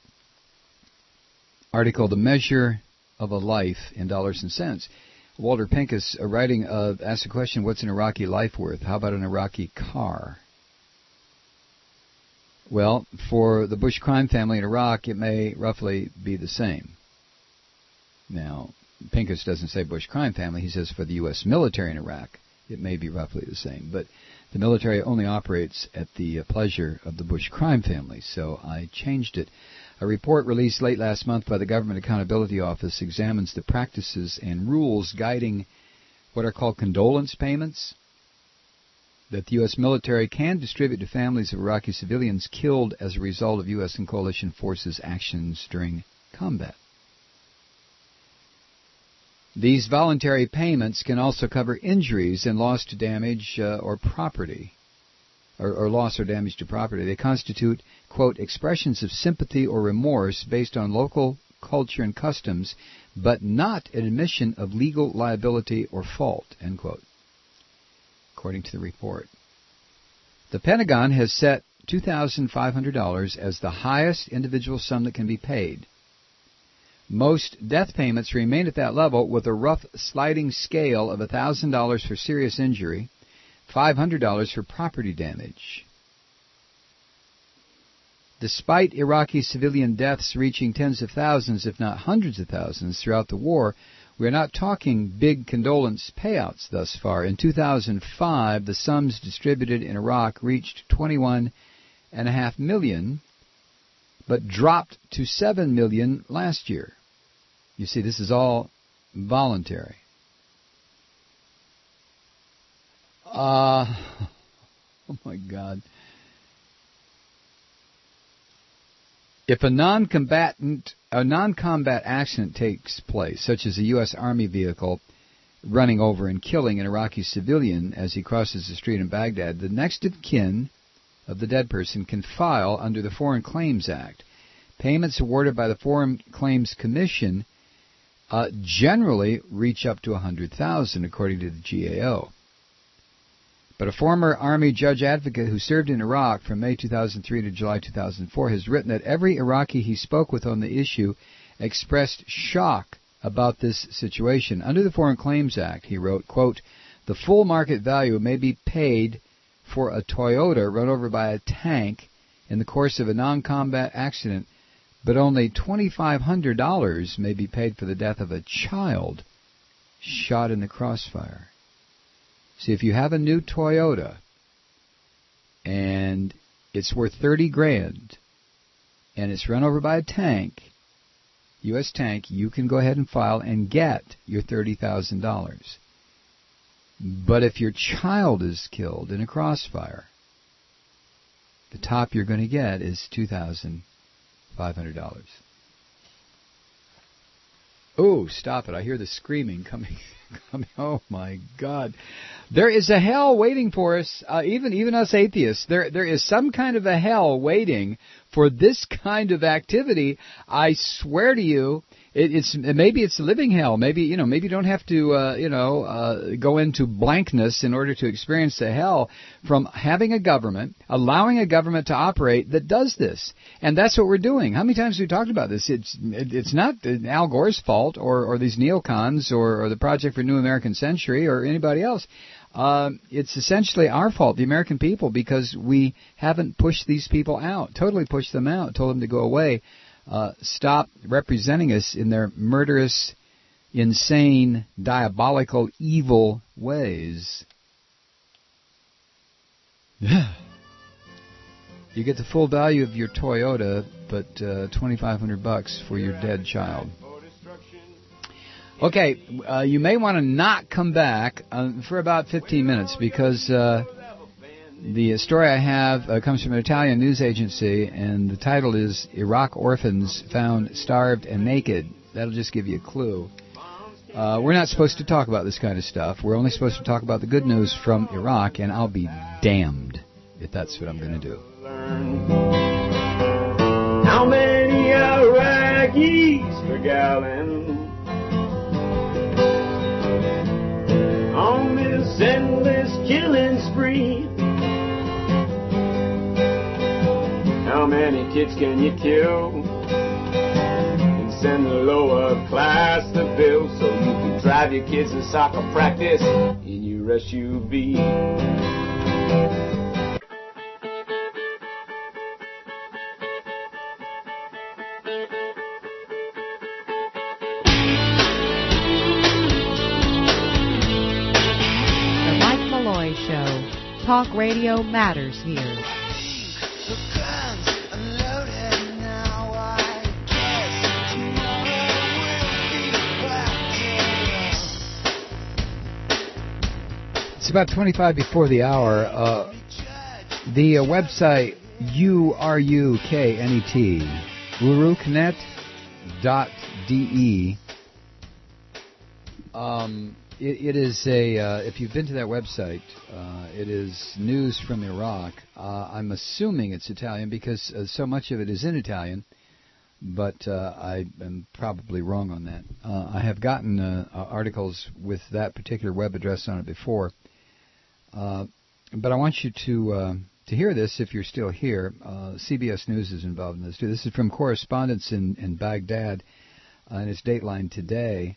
article, "The Measure of a Life in Dollars and Cents." Walter Pincus, uh, writing, uh, asked the question, "What's an Iraqi life worth? How about an Iraqi car?" Well, for the Bush crime family in Iraq, it may roughly be the same. Now, Pincus doesn't say Bush crime family. He says for the U S military in Iraq, It may be roughly the same, but the military only operates at the pleasure of the Bush crime family, so I changed it. A report released late last month by the Government Accountability Office examines the practices and rules guiding what are called condolence payments that the U S military can distribute to families of Iraqi civilians killed as a result of U S and coalition forces' actions during combat. These voluntary payments can also cover injuries and loss to damage uh, or property, or, or loss or damage to property. They constitute, quote, expressions of sympathy or remorse based on local culture and customs, but not an admission of legal liability or fault, end quote, according to the report. The Pentagon has set two thousand five hundred dollars as the highest individual sum that can be paid. Most death payments remain at that level, with a rough sliding scale of one thousand dollars for serious injury, five hundred dollars for property damage. Despite Iraqi civilian deaths reaching tens of thousands, if not hundreds of thousands, throughout the war, we're not talking big condolence payouts thus far. In two thousand five, the sums distributed in Iraq reached twenty-one point five million dollars, but dropped to seven million dollars last year. You see, this is all voluntary. Uh, oh, my God. If a non-combatant, a non-combat accident takes place, such as a U S Army vehicle running over and killing an Iraqi civilian as he crosses the street in Baghdad, the next of kin of the dead person can file under the Foreign Claims Act. Payments awarded by the Foreign Claims Commission uh, generally reach up to one hundred thousand dollars, according to the G A O. But a former Army judge advocate who served in Iraq from May two thousand three to July two thousand four has written that every Iraqi he spoke with on the issue expressed shock about this situation. Under the Foreign Claims Act, he wrote, quote, the full market value may be paid for a Toyota run over by a tank in the course of a non-combat accident, but only two thousand five hundred dollars may be paid for the death of a child shot in the crossfire. See, if you have a new Toyota and it's worth thirty grand and it's run over by a tank, U S tank, you can go ahead and file and get your thirty thousand dollars. But if your child is killed in a crossfire, the top you're going to get is two thousand five hundred dollars. Oh, stop it. I hear the screaming coming. coming. Oh, my God. There is a hell waiting for us, uh, even even us atheists. There There is some kind of a hell waiting for this kind of activity. I swear to you, it, it's maybe it's a living hell. Maybe, you know, maybe you don't have to, uh, you know, uh, go into blankness in order to experience the hell from having a government, allowing a government to operate that does this. And that's what we're doing. How many times have we talked about this? It's it, it's not Al Gore's fault or, or these neocons or, or the Project for New American Century or anybody else. Uh, it's essentially our fault, the American people, because we haven't pushed these people out, totally pushed them out, told them to go away, uh, stop representing us in their murderous, insane, diabolical, evil ways. You get the full value of your Toyota, but uh, twenty-five hundred bucks for your dead child. Okay, uh, you may want to not come back uh, for about fifteen minutes because uh, the story I have uh, comes from an Italian news agency, and the title is Iraq Orphans Found Starved and Naked. That'll just give you a clue. Uh, we're not supposed to talk about this kind of stuff. We're only supposed to talk about the good news from Iraq, and I'll be damned if that's what I'm going to do. How many Iraqis per gallon on this endless killing spree? How many kids can you kill and send the lower class to bill so you can drive your kids to soccer practice in your S U V? Talk Radio matters here. It's about twenty-five before the hour. Uh, the uh, website U R U K N E T, uruknet dot D E. Um, it, it is a, uh, if you've been to that website, uh, it is news from Iraq. Uh, I'm assuming it's Italian because uh, so much of it is in Italian, but uh, I am probably wrong on that. Uh, I have gotten uh, articles with that particular web address on it before. Uh, but I want you to uh, to hear this if you're still here. Uh, C B S News is involved in this too. This is from correspondents in, in Baghdad, uh, and it's Dateline today.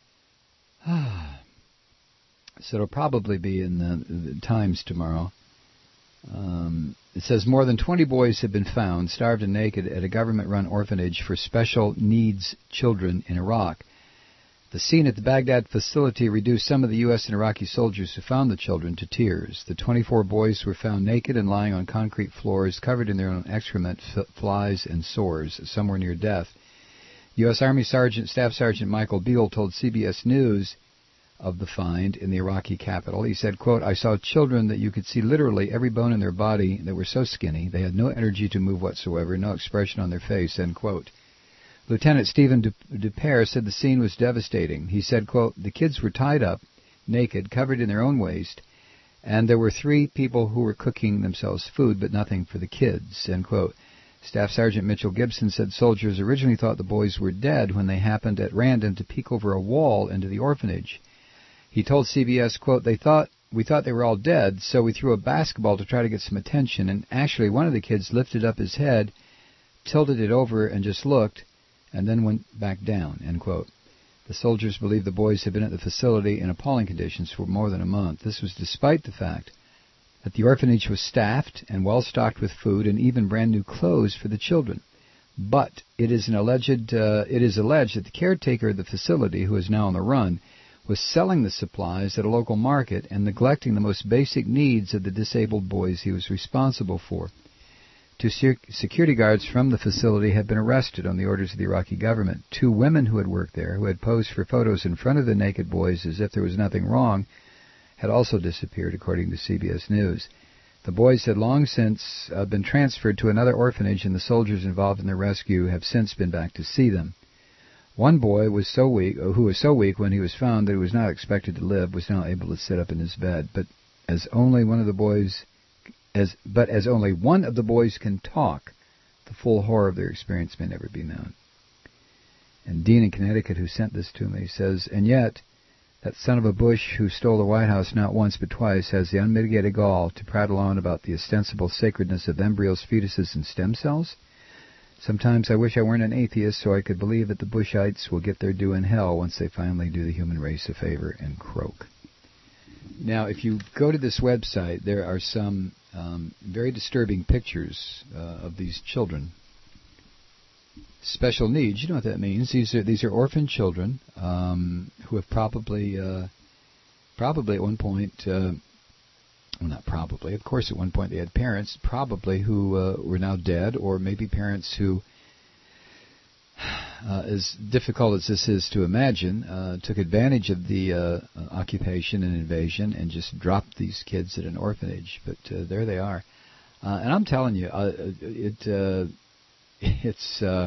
So it'll probably be in the, the Times tomorrow. Um, it says more than twenty boys have been found starved and naked at a government-run orphanage for special needs children in Iraq. The scene at the Baghdad facility reduced some of the U S and Iraqi soldiers who found the children to tears. The twenty-four boys were found naked and lying on concrete floors, covered in their own excrement, f- flies, and sores, somewhere near death. U S. Army Sergeant, Staff Sergeant Michael Beale told C B S News of the find in the Iraqi capital. He said, quote, "I saw children that you could see literally every bone in their body that were so skinny, they had no energy to move whatsoever, no expression on their face," end quote. Lieutenant Stephen Dupere said the scene was devastating. He said, quote, "The kids were tied up, naked, covered in their own waste, and there were three people who were cooking themselves food, but nothing for the kids," end quote. Staff Sergeant Mitchell Gibson said soldiers originally thought the boys were dead when they happened at random to peek over a wall into the orphanage. He told C B S, quote, "They thought we thought they were all dead, so we threw a basketball to try to get some attention, and actually one of the kids lifted up his head, tilted it over, and just looked, and then went back down," end quote. The soldiers believe the boys had been at the facility in appalling conditions for more than a month. This was despite the fact that the orphanage was staffed and well-stocked with food and even brand-new clothes for the children. But it is an alleged, uh, it is alleged that the caretaker of the facility, who is now on the run, was selling the supplies at a local market and neglecting the most basic needs of the disabled boys he was responsible for. Two security guards from the facility had been arrested on the orders of the Iraqi government. Two women who had worked there, who had posed for photos in front of the naked boys as if there was nothing wrong, had also disappeared, according to C B S News. The boys had long since uh, been transferred to another orphanage, and the soldiers involved in their rescue have since been back to see them. One boy was so weak, who was so weak when he was found that he was not expected to live, was now able to sit up in his bed. But as only one of the boys... As, but as only one of the boys can talk, the full horror of their experience may never be known. And Dean in Connecticut, who sent this to me, says, "And yet, that son of a Bush who stole the White House not once but twice has the unmitigated gall to prattle on about the ostensible sacredness of embryos, fetuses, and stem cells. Sometimes I wish I weren't an atheist so I could believe that the Bushites will get their due in hell once they finally do the human race a favor and croak." Now, if you go to this website, there are some um, very disturbing pictures uh, of these children. Special needs, you know what that means. These are these are orphan children um, who have probably, uh, probably at one point, uh, well, not probably, of course at one point they had parents, probably who uh, were now dead, or maybe parents who, Uh, as difficult as this is to imagine, uh, took advantage of the uh, occupation and invasion and just dropped these kids at an orphanage. But uh, there they are. Uh, and I'm telling you, uh, it uh, it's uh,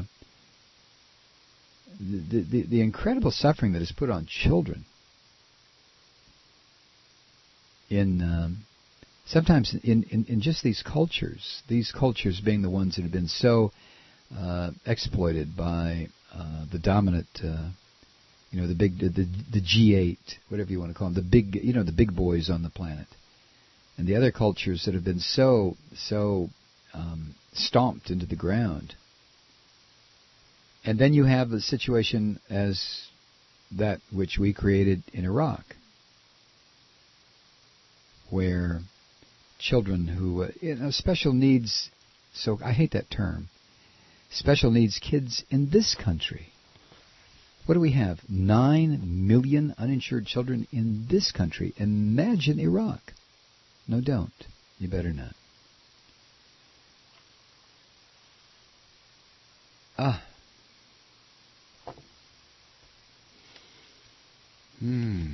the, the, the incredible suffering that is put on children in um, sometimes in, in, in just these cultures, these cultures being the ones that have been so uh, exploited by Uh, the dominant, uh, you know, the big, the, the the G eight, whatever you want to call them, the big, you know, the big boys on the planet, and the other cultures that have been so so um, stomped into the ground. And then you have a situation as that which we created in Iraq, where children who, uh, you know, special needs. So I hate that term. Special needs kids in this country. What do we have? Nine million uninsured children in this country. Imagine Iraq. No, don't. You better not. Ah. Hmm.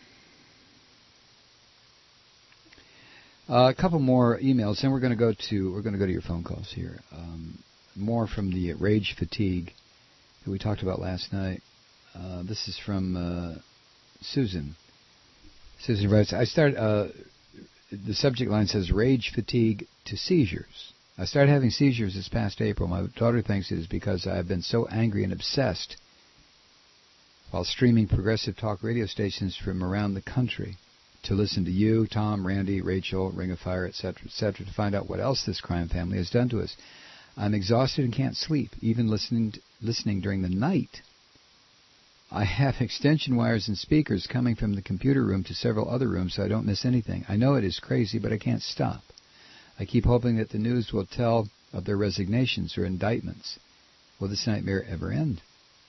Uh, a couple more emails, then we're going to go to we're going to go to your phone calls here. Um, more from the rage fatigue that we talked about last night. Uh, this is from uh, Susan. Susan writes, I started. Uh, the subject line says rage fatigue to seizures. I started having seizures this past April. My daughter thinks it is because I have been so angry and obsessed while streaming progressive talk radio stations from around the country to listen to you, Tom, Randy, Rachel, Ring of Fire, et cetera, et cetera, to find out what else this crime family has done to us. I'm exhausted and can't sleep, even listening to, listening during the night. I have extension wires and speakers coming from the computer room to several other rooms so I don't miss anything. I know it is crazy, but I can't stop. I keep hoping that the news will tell of their resignations or indictments. Will this nightmare ever end?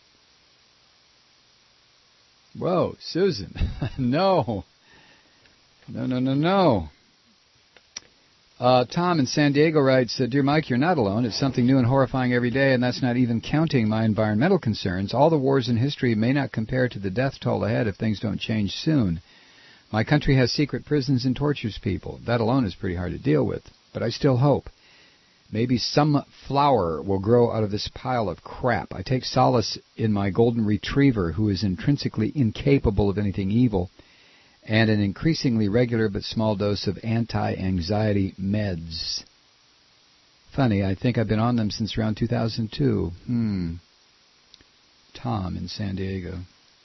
Whoa, Susan. No. No, no, no, no. Uh, Tom in San Diego writes, uh, Dear Mike, you're not alone. It's something new and horrifying every day, and that's not even counting my environmental concerns. All the wars in history may not compare to the death toll ahead if things don't change soon. My country has secret prisons and tortures people. That alone is pretty hard to deal with, but I still hope. Maybe some flower will grow out of this pile of crap. I take solace in my golden retriever, who is intrinsically incapable of anything evil, and an increasingly regular but small dose of anti-anxiety meds. Funny, I think I've been on them since around two thousand two. Hmm. Tom in San Diego.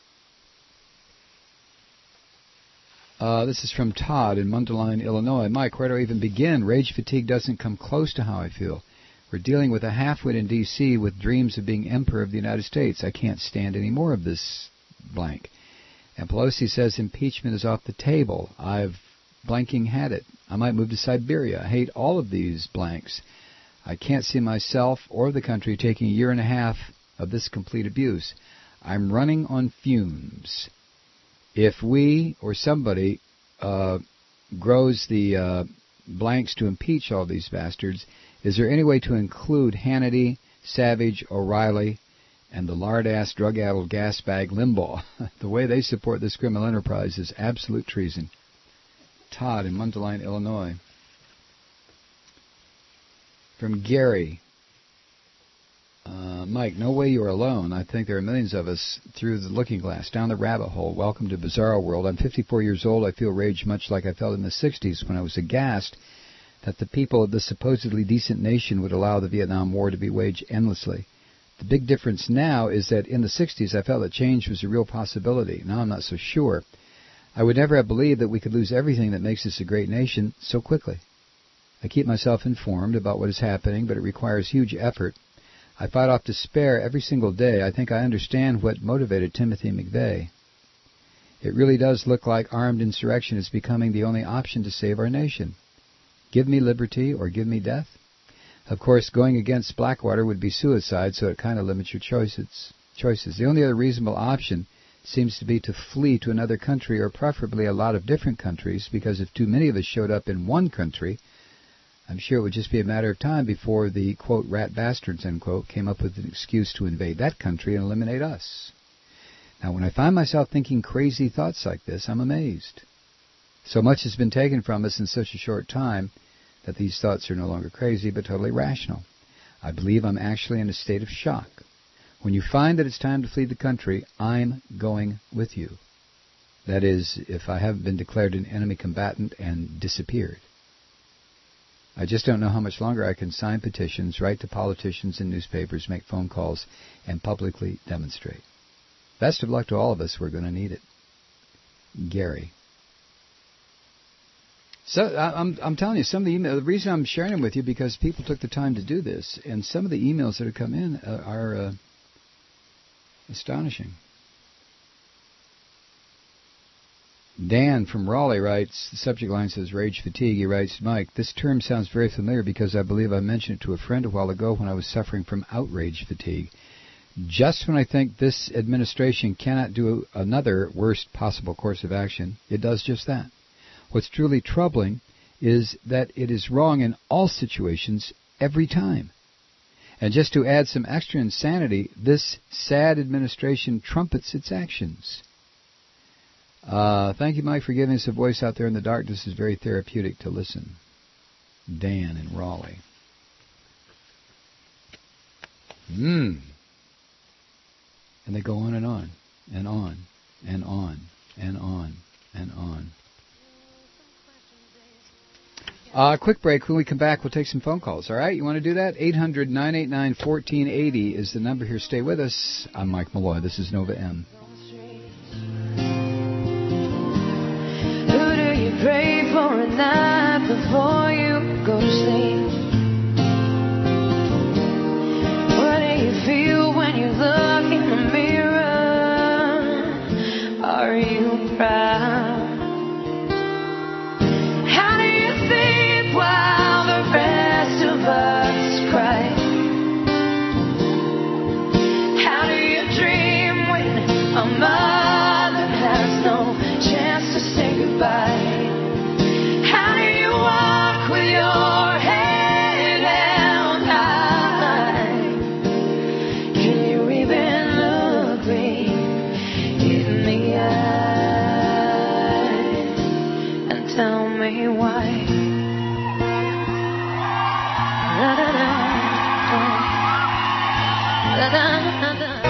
Uh, this is from Todd in Mundelein, Illinois. Mike, where do I even begin? Rage fatigue doesn't come close to how I feel. We're dealing with a halfwit in D C with dreams of being Emperor of the United States. I can't stand any more of this blank. And Pelosi says impeachment is off the table. I've blanking had it. I might move to Siberia. I hate all of these blanks. I can't see myself or the country taking a year and a half of this complete abuse. I'm running on fumes. If we or somebody uh, grows the uh, blanks to impeach all these bastards, is there any way to include Hannity, Savage, O'Reilly, and the lard-ass, drug-addled gasbag Limbaugh? The way they support this criminal enterprise is absolute treason. Todd in Mundelein, Illinois. From Gary. Uh, Mike, no way you're alone. I think there are millions of us through the looking glass, down the rabbit hole. Welcome to Bizarro World. I'm fifty-four years old. I feel rage much like I felt in the sixties when I was aghast that the people of this supposedly decent nation would allow the Vietnam War to be waged endlessly. The big difference now is that in the sixties I felt that change was a real possibility. Now I'm not so sure. I would never have believed that we could lose everything that makes us a great nation so quickly. I keep myself informed about what is happening, but it requires huge effort. I fight off despair every single day. I think I understand what motivated Timothy McVeigh. It really does look like armed insurrection is becoming the only option to save our nation. Give me liberty or give me death. Of course, going against Blackwater would be suicide, so it kind of limits your choices. Choices. The only other reasonable option seems to be to flee to another country, or preferably a lot of different countries, because if too many of us showed up in one country, I'm sure it would just be a matter of time before the, quote, rat bastards, end quote, came up with an excuse to invade that country and eliminate us. Now, when I find myself thinking crazy thoughts like this, I'm amazed. So much has been taken from us in such a short time that these thoughts are no longer crazy, but totally rational. I believe I'm actually in a state of shock. When you find that it's time to flee the country, I'm going with you. That is, if I haven't been declared an enemy combatant and disappeared. I just don't know how much longer I can sign petitions, write to politicians and newspapers, make phone calls, and publicly demonstrate. Best of luck to all of us. We're going to need it. Gary. So I'm I'm telling you, some of the emails, the reason I'm sharing them with you because people took the time to do this, and some of the emails that have come in uh, are uh, astonishing. Dan from Raleigh writes, the subject line says rage fatigue. He writes, Mike, this term sounds very familiar because I believe I mentioned it to a friend a while ago when I was suffering from outrage fatigue. Just when I think this administration cannot do another worst possible course of action, it does just that. What's truly troubling is that it is wrong in all situations every time. And just to add some extra insanity, this sad administration trumpets its actions. Uh, thank you, Mike, for giving us a voice out there in the darkness. It's very therapeutic to listen. Dan in Raleigh. Hmm. And they go on and on, and on, and on, and on, and on. Uh, quick break. When we come back, we'll take some phone calls. All right? You want to do that? eight hundred, nine eight nine, one four eight zero is the number here. Stay with us. I'm Mike Malloy. This is Nova M. Who do you pray for at night before you go to sleep? What do you feel when you look in the mirror? Are you proud? How do you sleep while the rest of us cry? How do you dream when a mother has no chance to say goodbye? How do you walk with your head held high? Can you even look me in the eye and tell me why? Da, da, da, da, da.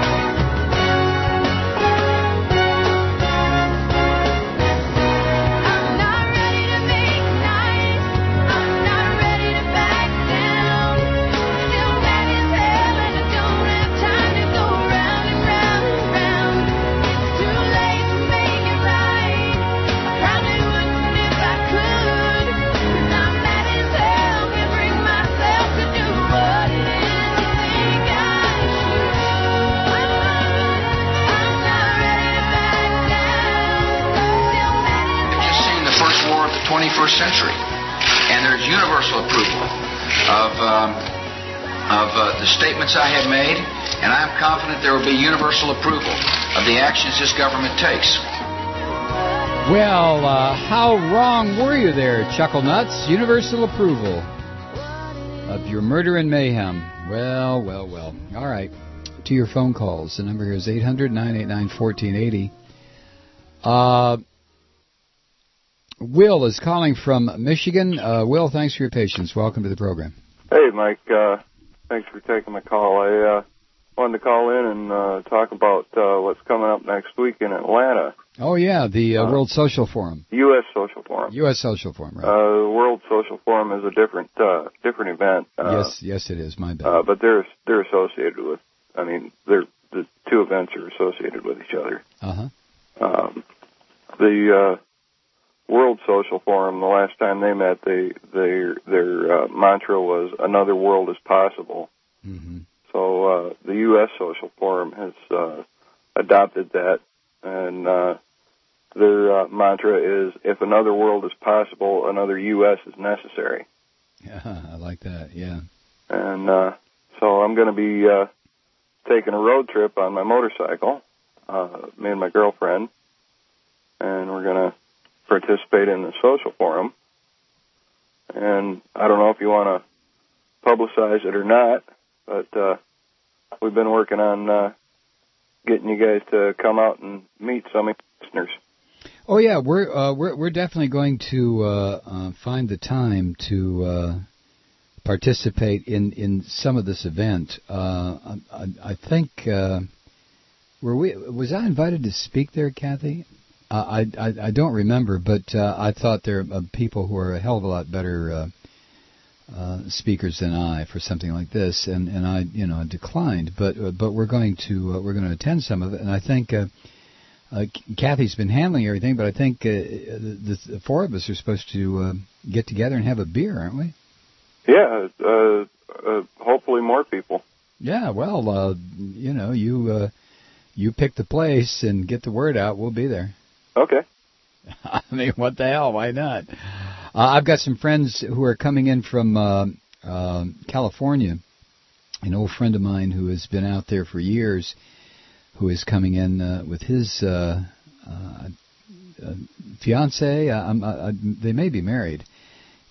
twenty-first century, and there's universal approval of um, of uh, the statements I have made, and I'm confident there will be universal approval of the actions this government takes. Well, uh, how wrong were you there, Chucklenuts? Universal approval of your murder and mayhem. Well, well, well. All right. To your phone calls. The number here is eight hundred, nine eight nine, one four eight zero. Uh... Will is calling from Michigan. Uh, Will, thanks for your patience. Welcome to the program. Hey, Mike. Uh, thanks for taking my call. I uh, wanted to call in and uh, talk about uh, what's coming up next week in Atlanta. Oh, yeah, the uh, uh, World Social Forum. U S Social Forum. U S Social Forum, right. Uh, the World Social Forum is a different uh, different event. Uh, yes, yes, it is. My bad. Uh, but they're they're associated with, I mean, they're, the two events are associated with each other. Uh-huh. Um, the... Uh, World Social Forum, the last time they met, they, they, their uh, mantra was, another world is possible. Mm-hmm. So uh, the U S Social Forum has uh, adopted that, and uh, their uh, mantra is, if another world is possible, another U S is necessary. Yeah, I like that, yeah. And uh, so I'm going to be uh, taking a road trip on my motorcycle, uh, me and my girlfriend, and we're going to participate in the social forum, and I don't know if you want to publicize it or not, but uh, we've been working on uh, getting you guys to come out and meet some of your listeners. Oh yeah, we're uh, we're we're definitely going to uh, uh, find the time to uh, participate in, in some of this event. Uh, I, I think uh, were we was I invited to speak there, Kathy? Uh, I, I I don't remember, but uh, I thought there are people who are a hell of a lot better uh, uh, speakers than I for something like this, and, and I you know declined. But uh, but we're going to uh, we're going to attend some of it, and I think uh, uh, Kathy's been handling everything. But I think uh, the, the four of us are supposed to uh, get together and have a beer, aren't we? Yeah, uh, uh, hopefully more people. Yeah, well, uh, you know, you uh, you pick the place and get the word out. We'll be there. Okay. I mean, what the hell? Why not? Uh, I've got some friends who are coming in from uh, uh, California. An old friend of mine who has been out there for years, who is coming in uh, with his uh, uh, uh, fiancée. Uh, uh, they may be married.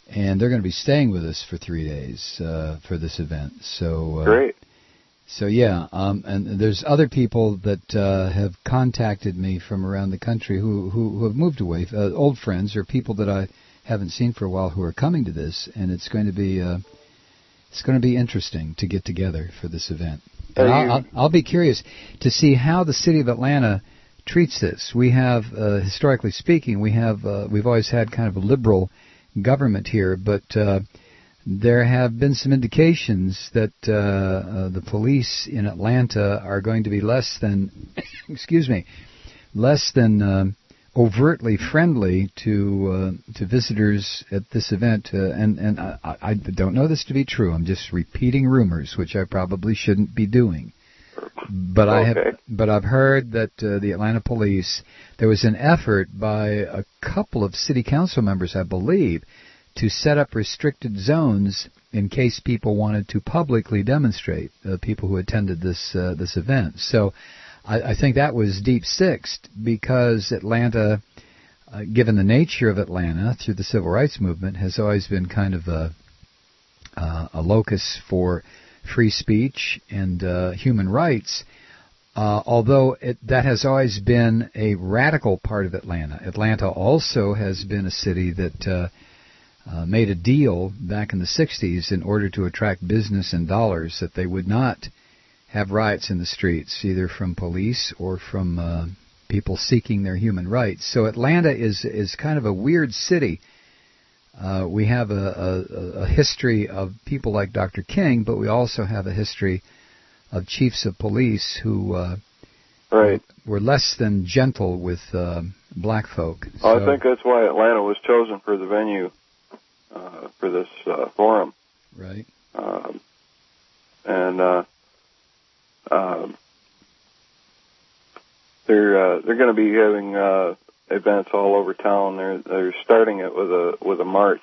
and they're going to be staying with us for three days uh, for this event. So uh, Great. So yeah, um, and there's other people that uh, have contacted me from around the country who who, who have moved away, uh, old friends or people that I haven't seen for a while who are coming to this, and it's going to be uh, it's going to be interesting to get together for this event. And I'll, I'll, I'll be curious to see how the city of Atlanta treats this. We have, uh, historically speaking, we have uh, we've always had kind of a liberal government here, but uh, there have been some indications that uh, uh, the police in Atlanta are going to be less than, excuse me, less than uh, overtly friendly to uh, to visitors at this event. Uh, and and I, I don't know this to be true. I'm just repeating rumors, which I probably shouldn't be doing. But I okay. have, but I've heard that uh, the Atlanta police, there was an effort by a couple of city council members, I believe, to set up restricted zones in case people wanted to publicly demonstrate, uh, people who attended this uh, this event. So I, I think that was deep-sixed because Atlanta, uh, given the nature of Atlanta through the civil rights movement, has always been kind of a, uh, a locus for free speech and uh, human rights, uh, although it, that has always been a radical part of Atlanta. Atlanta also has been a city that uh, Uh, made a deal back in the sixties in order to attract business and dollars that they would not have riots in the streets, either from police or from uh, people seeking their human rights. So Atlanta is is kind of a weird city. Uh, we have a, a, a history of people like Doctor King, but we also have a history of chiefs of police who uh, right. were less than gentle with uh, black folk. Oh, so, I think that's why Atlanta was chosen for the venue. Uh, for this uh, forum, right? Um, and uh, um, they're uh, they're going to be having uh, events all over town. They're they're starting it with a with a march.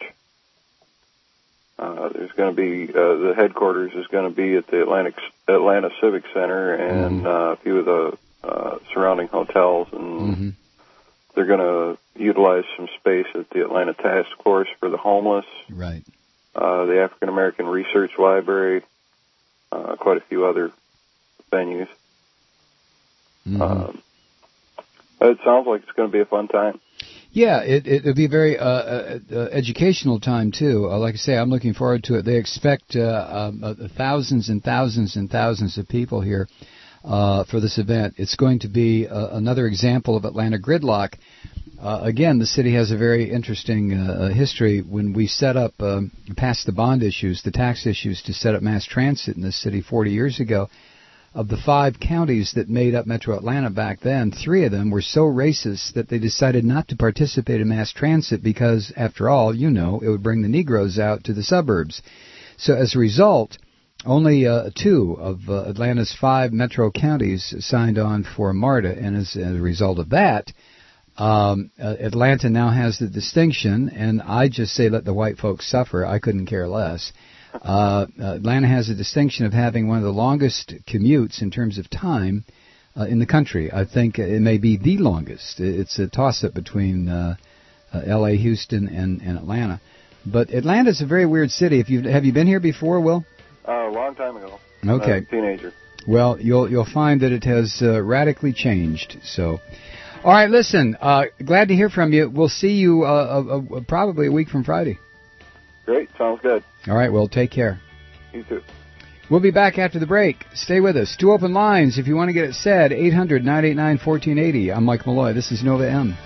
Uh, there's going to be uh, the headquarters is going to be at the Atlantic Atlanta Civic Center and mm-hmm. uh, a few of the uh, surrounding hotels and. Mm-hmm. They're going to utilize some space at the Atlanta Task Force for the homeless. Right. Uh, the African American Research Library, uh, quite a few other venues. Mm-hmm. Um, it sounds like it's going to be a fun time. Yeah, it, it, it'll be a very uh, uh, uh, educational time, too. Uh, like I say, I'm looking forward to it. They expect uh, um, uh, thousands and thousands and thousands of people here. Uh, for this event. It's going to be uh, another example of Atlanta gridlock. Uh, again, the city has a very interesting uh, history. When we set up, um, passed the bond issues, the tax issues to set up mass transit in this city forty years ago, of the five counties that made up Metro Atlanta back then, three of them were so racist that they decided not to participate in mass transit because, after all, you know, it would bring the Negroes out to the suburbs. So as a result, only uh, two of uh, Atlanta's five metro counties signed on for MARTA, and as, as a result of that, um, uh, Atlanta now has the distinction, and I just say let the white folks suffer, I couldn't care less. Uh, Atlanta has the distinction of having one of the longest commutes in terms of time uh, in the country. I think it may be the longest. It's a toss-up between uh, uh, L A, Houston, and, and Atlanta. But Atlanta's a very weird city. If you have you been here before, Will? Uh, a long time ago. Okay. I was a teenager. Well, you'll you'll find that it has uh, radically changed. So, all right, listen. Uh, glad to hear from you. We'll see you uh, uh, uh, probably a week from Friday. Great. Sounds good. All right. Well, take care. You too. We'll be back after the break. Stay with us. Two open lines if you want to get it said. eight hundred, nine eight nine, one four eight zero. I'm Mike Malloy. This is Nova M.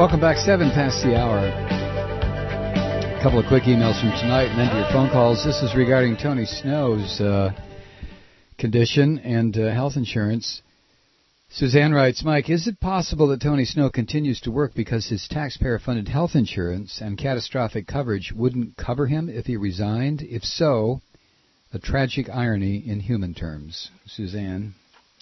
Welcome back, seven past the hour. A couple of quick emails from tonight and then to your phone calls. This is regarding Tony Snow's uh, condition and uh, health insurance. Suzanne writes, Mike, is it possible that Tony Snow continues to work because his taxpayer-funded health insurance and catastrophic coverage wouldn't cover him if he resigned? If so, a tragic irony in human terms. Suzanne.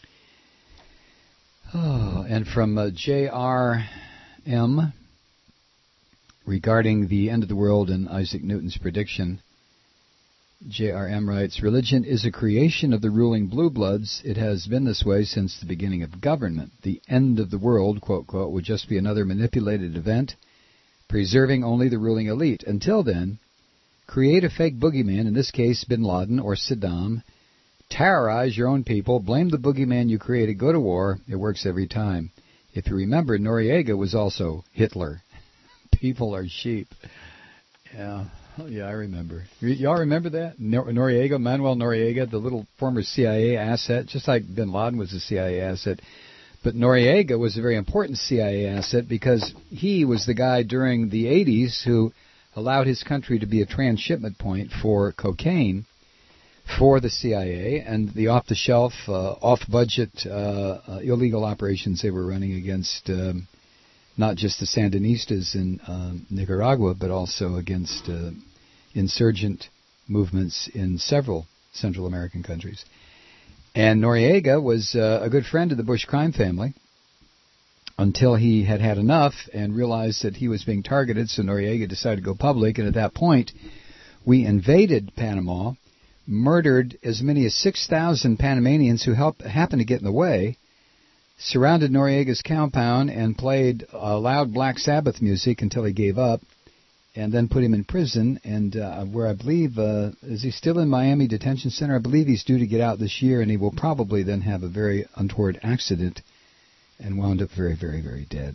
Oh, and from uh, J R M, regarding the end of the world and Isaac Newton's prediction, J R M writes, religion is a creation of the ruling blue bloods. It has been this way since the beginning of government. The end of the world, quote, quote, would just be another manipulated event, preserving only the ruling elite. Until then, create a fake boogeyman, in this case bin Laden or Saddam, terrorize your own people, blame the boogeyman you created, go to war. It works every time. If you remember, Noriega was also Hitler. People are sheep. Yeah. Oh, yeah, I remember. Y- y'all remember that? Nor- Noriega, Manuel Noriega, the little former C I A asset, just like bin Laden was a C I A asset. But Noriega was a very important C I A asset because he was the guy during the eighties who allowed his country to be a transshipment point for cocaine for the C I A and the off-the-shelf, uh, off-budget uh, uh, illegal operations they were running against um, not just the Sandinistas in uh, Nicaragua, but also against uh, insurgent movements in several Central American countries. And Noriega was uh, a good friend of the Bush crime family until he had had enough and realized that he was being targeted, so Noriega decided to go public, and at that point, we invaded Panama, murdered as many as six thousand Panamanians who helped, happened to get in the way, surrounded Noriega's compound and played uh, loud Black Sabbath music until he gave up, and then put him in prison, and uh, where I believe, uh, is he still in Miami Detention Center? I believe he's due to get out this year, and he will probably then have a very untoward accident and wound up very, very, very dead.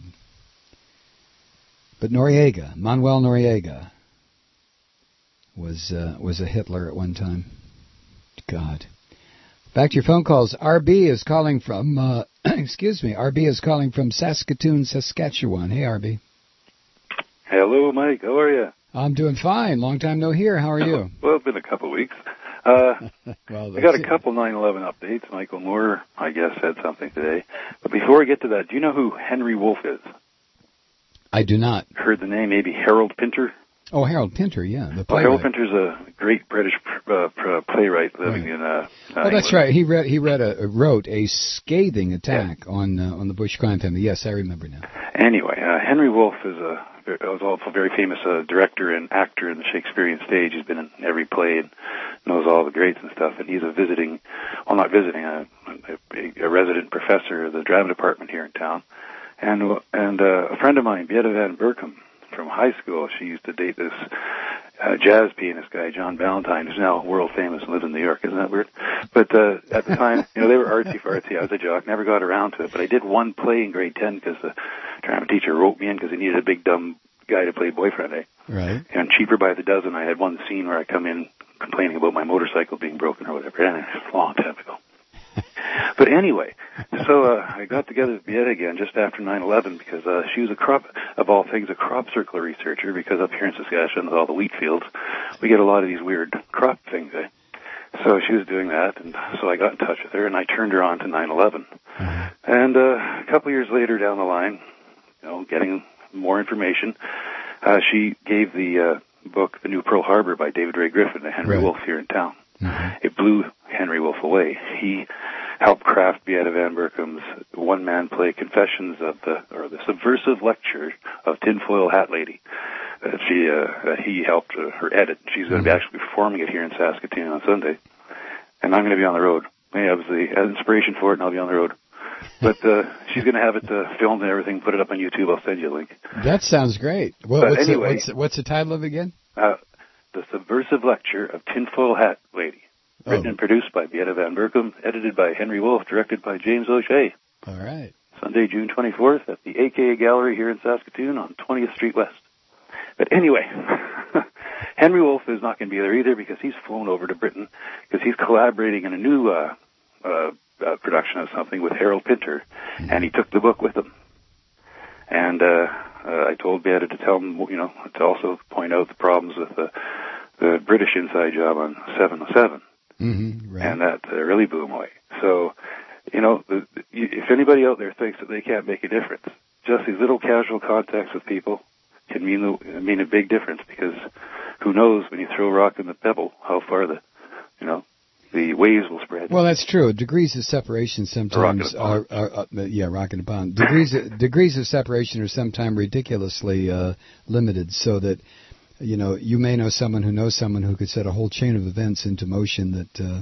But Noriega, Manuel Noriega, was uh, was a Hitler at one time. God. Back to your phone calls. R B is calling from, uh, excuse me, R B is calling from Saskatoon, Saskatchewan. Hey, R B. Hello, Mike. How are you? I'm doing fine. Long time no hear. How are you? Well, it's been a couple of weeks. Uh, well, I got a couple nine eleven updates. Michael Moore, I guess, said something today. But before I get to that, do you know who Henry Wolfe is? I do not. Heard the name, maybe Harold Pinter? Oh, Harold Pinter, yeah. The well, Harold Pinter's a great British uh, playwright living right. in uh, Oh, that's right. He read he read a, wrote a scathing attack yeah. on uh, on the Bush crime family. Yes, I remember now. Anyway, uh, Henry Wolfe is a was also a very famous uh, director and actor in the Shakespearean stage. He's been in every play and knows all the greats and stuff. And he's a visiting, well, not visiting, a, a, a resident professor of the drama department here in town. And and uh, a friend of mine, Vieta Van Berkom, from high school, she used to date this uh, jazz pianist guy, John Valentine, who's now world famous and lives in New York. Isn't that weird? But uh, at the time, you know, they were artsy-fartsy. I was a jock, never got around to it. But I did one play in grade ten because the drama teacher wrote me in because he needed a big, dumb guy to play boyfriend, eh? Right. And cheaper by the dozen, I had one scene where I come in complaining about my motorcycle being broken or whatever. And it was a long time ago. But anyway, so uh, I got together with Vieta again just after nine eleven because uh, she was a crop, of all things, a crop circle researcher because up here in Saskatchewan with all the wheat fields, we get a lot of these weird crop things, eh? So she was doing that, and so I got in touch with her, and I turned her on to nine eleven. Mm-hmm. And uh, a couple years later down the line, you know, getting more information, uh, she gave the uh, book, The New Pearl Harbor by David Ray Griffin to Henry right. Wolfe here in town. Mm-hmm. It blew Henry Wolfe away. He helped craft Vieta Van Berkom's one-man play Confessions of the, or the Subversive Lecture of Tinfoil Hat Lady. That she, uh, that he helped uh, her edit. She's going to be actually performing it here in Saskatoon on Sunday, and I'm going to be on the road. Maybe I was the inspiration for it, and I'll be on the road. But uh, she's going to have it uh, filmed and everything, put it up on YouTube. I'll send you a link. That sounds great. Well, but what's, anyway, the, what's, what's the title of it again? Uh, The Subversive Lecture of Tinfoil Hat Lady. Written oh. and produced by Vieta Van Berkom, edited by Henry Wolfe, directed by James O'Shea. All right. Sunday, June twenty-fourth at the A K A Gallery here in Saskatoon on twentieth Street West. But anyway, Henry Wolfe is not going to be there either because he's flown over to Britain because he's collaborating in a new uh, uh, uh, production of something with Harold Pinter, mm-hmm. and he took the book with him. And uh, uh, I told Beata to tell them, you know, to also point out the problems with the, the British inside job on seven oh seven. Mm-hmm, right. And that uh, really blew them away. So, you know, the, the, if anybody out there thinks that they can't make a difference, just these little casual contacts with people can mean the, mean a big difference, because who knows when you throw a rock in the pebble how far the, you know, the waves will spread. Well, that's true. Degrees of separation sometimes are, are, are, uh, yeah, rock and a pond. Degrees of, degrees of separation are sometimes ridiculously uh, limited, so that, you know, you may know someone who knows someone who could set a whole chain of events into motion that. Uh,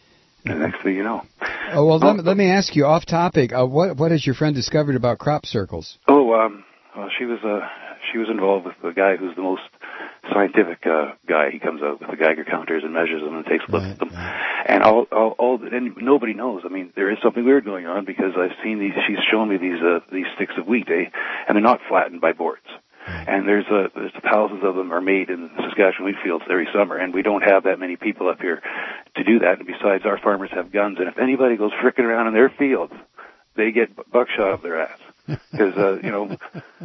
and next thing you know. Oh well, oh, let, let me ask you off topic. Uh, what what has your friend discovered about crop circles? Oh, um, well, she was uh, she was involved with the guy who's the most scientific uh, guy. He comes out with the Geiger counters and measures them and takes a look right, at them. Right. And all, all, all, and nobody knows. I mean, there is something weird going on, because I've seen these. She's shown me these uh, these sticks of wheat, eh? And they're not flattened by boards. Right. And there's uh, there's thousands of them are made in Saskatchewan wheat fields every summer, and we don't have that many people up here to do that. And besides, our farmers have guns, and if anybody goes fricking around in their fields, they get buckshot up their ass. Because uh, you know,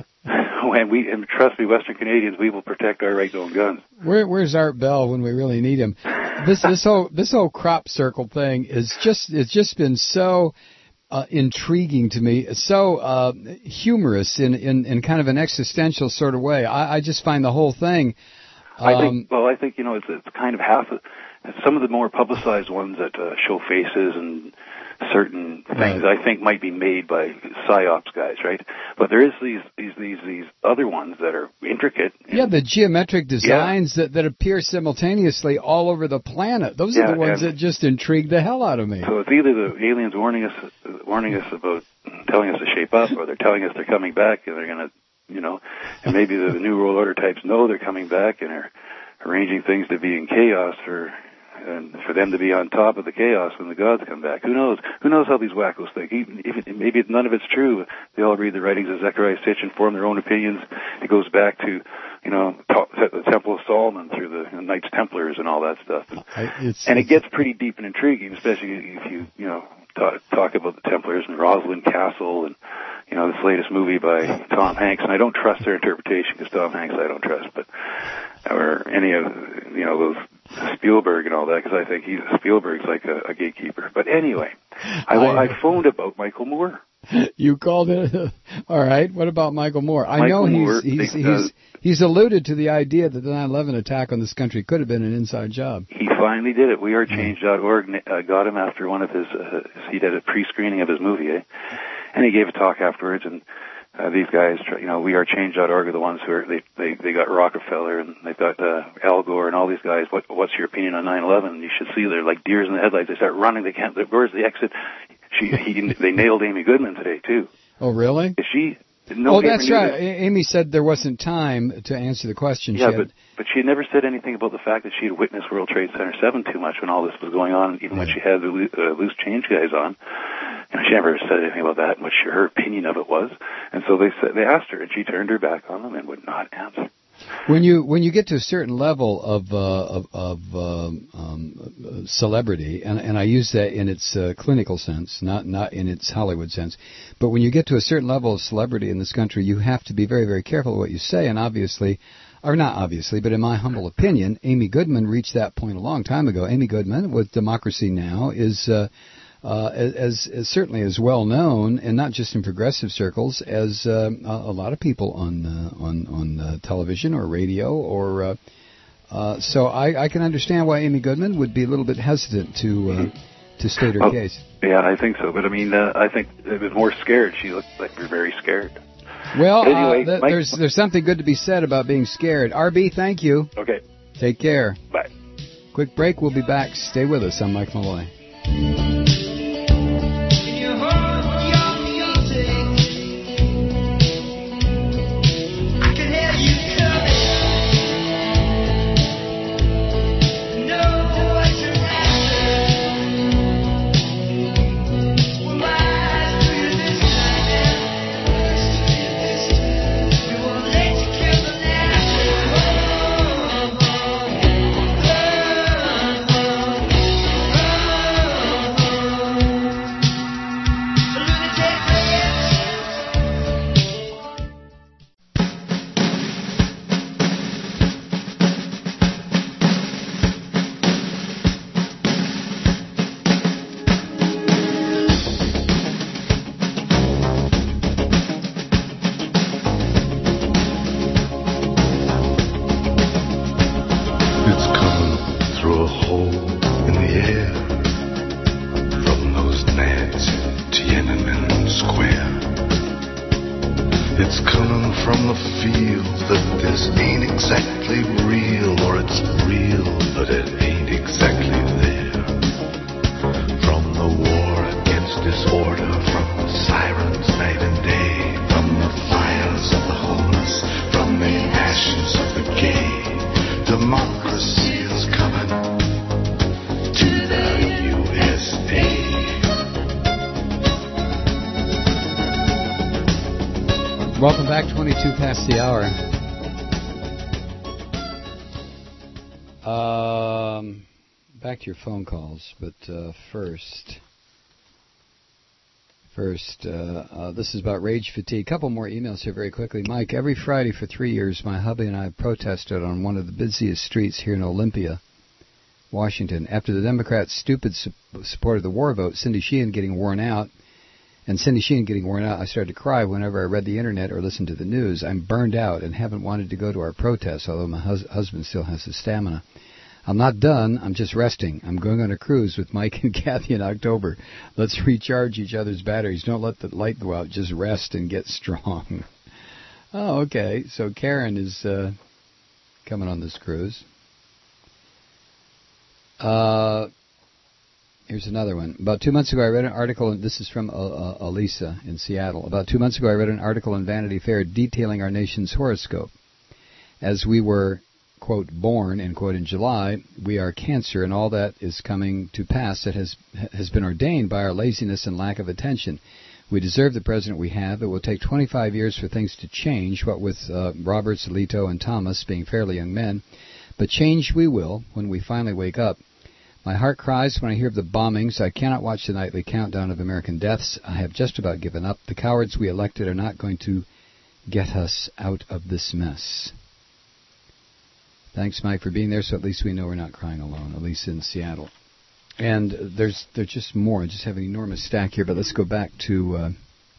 when we and trust me, Western Canadians, we will protect our right to own guns. Where, where's Art Bell when we really need him? This this whole this whole crop circle thing is just it's just been so uh, intriguing to me. It's so uh, humorous in, in in kind of an existential sort of way. I, I just find the whole thing. Um, I think well, I think you know it's it's kind of half. Of, some of the more publicized ones that uh, show faces and certain things, right, I think might be made by psyops guys, right? But there is these these these these other ones that are intricate. Yeah, the geometric designs yeah. that, that appear simultaneously all over the planet. Those yeah, are the ones that just intrigue the hell out of me. So it's either the aliens warning us warning us about telling us to shape up, or they're telling us they're coming back and they're going to, you know, and maybe the, the New World Order types know they're coming back and are arranging things to be in chaos for and for them to be on top of the chaos when the gods come back. Who knows? Who knows how these wackos think? Even, even maybe none of it's true. They all read the writings of Zechariah Sitch and form their own opinions. It goes back to, you know, the Temple of Solomon through the Knights Templars and all that stuff. I, it's, and it gets pretty deep and intriguing, especially if you, you know, talk, talk about the Templars and Rosalind Castle and, you know, this latest movie by Tom Hanks. And I don't trust their interpretation, because Tom Hanks I don't trust, but or any of, you know, those Spielberg and all that, because I think he's Spielberg's like a, a gatekeeper. But anyway, I, I, I phoned about Michael Moore. You called it. All right. What about Michael Moore? I Michael know Moore, he's he's, uh, he's he's alluded to the idea that the nine eleven attack on this country could have been an inside job. He finally did it. we are change dot org uh, got him after one of his. Uh, he did a pre-screening of his movie, eh? And he gave a talk afterwards. And uh, these guys, you know, we are change dot org are the ones who are they they they got Rockefeller and they've got uh, Al Gore and all these guys. What what's your opinion on nine eleven? You should see they're like deers in the headlights. They start running. They can't. Where's the exit? She he they nailed Amy Goodman today too. Oh, really? Is she? Oh, that's right. That. Amy said there wasn't time to answer the question. Yeah, she but but she had never said anything about the fact that she had witnessed World Trade Center seven too much when all this was going on, even right. when she had the uh, loose change guys on. You know, she never said anything about that and what she, her opinion of it was. And so they said they asked her, and she turned her back on them and would not answer. When you when you get to a certain level of uh, of, of um, um, celebrity, and, and I use that in its uh, clinical sense, not not in its Hollywood sense, but when you get to a certain level of celebrity in this country, you have to be very, very careful of what you say. And obviously, or not obviously, but in my humble opinion, Amy Goodman reached that point a long time ago. Amy Goodman with Democracy Now! is uh, uh, as, as certainly as well known, and not just in progressive circles, as uh, a lot of people on uh, on on uh, television or radio. Or uh, uh, so I, I can understand why Amy Goodman would be a little bit hesitant to uh, to state her oh, case. Yeah, I think so. But I mean, uh, I think it was more scared. She looked like you're very scared. Well, anyway, uh, th- Mike, there's there's something good to be said about being scared. R B, thank you. Okay. Take care. Bye. Quick break. We'll be back. Stay with us. I'm Mike Malloy. hole in the air from those nads in Tiananmen Square. It's coming from the feel that this ain't exactly real, or it's real, but it ain't exactly there. From the war against disorder, from the sirens night and day, from the fires of the homeless, from the ashes of the gay, democracy is coming to the U S A. Welcome back, twenty-two past the hour. Um, back to your phone calls, but uh, first, first, uh, uh, this is about rage fatigue. A couple more emails here very quickly. Mike, every Friday for three years, my hubby and I protested on one of the busiest streets here in Olympia, Washington. After the Democrats' stupid su- support of the war vote, Cindy Sheehan getting worn out, And Cindy Sheehan getting worn out, I started to cry whenever I read the Internet or listened to the news. I'm burned out and haven't wanted to go to our protests, although my hus- husband still has the stamina. I'm not done. I'm just resting. I'm going on a cruise with Mike and Kathy in October. Let's recharge each other's batteries. Don't let the light go out. Just rest and get strong. Oh, okay. So Karen is uh, coming on this cruise. Uh... Here's another one. About two months ago, I read an article, and this is from uh, uh, Elisa in Seattle. About two months ago, I read an article in Vanity Fair detailing our nation's horoscope. As we were, quote, born, end quote, in July, we are Cancer, and all that is coming to pass that has has been ordained by our laziness and lack of attention. We deserve the president we have. It will take twenty-five years for things to change, what with uh, Roberts, Alito, and Thomas being fairly young men. But change we will when we finally wake up. My heart cries when I hear of the bombings. I cannot watch the nightly countdown of American deaths. I have just about given up. The cowards we elected are not going to get us out of this mess. Thanks, Mike, for being there, so at least we know we're not crying alone, at least in Seattle. And there's there's just more. I just have an enormous stack here, but let's go back to... Uh,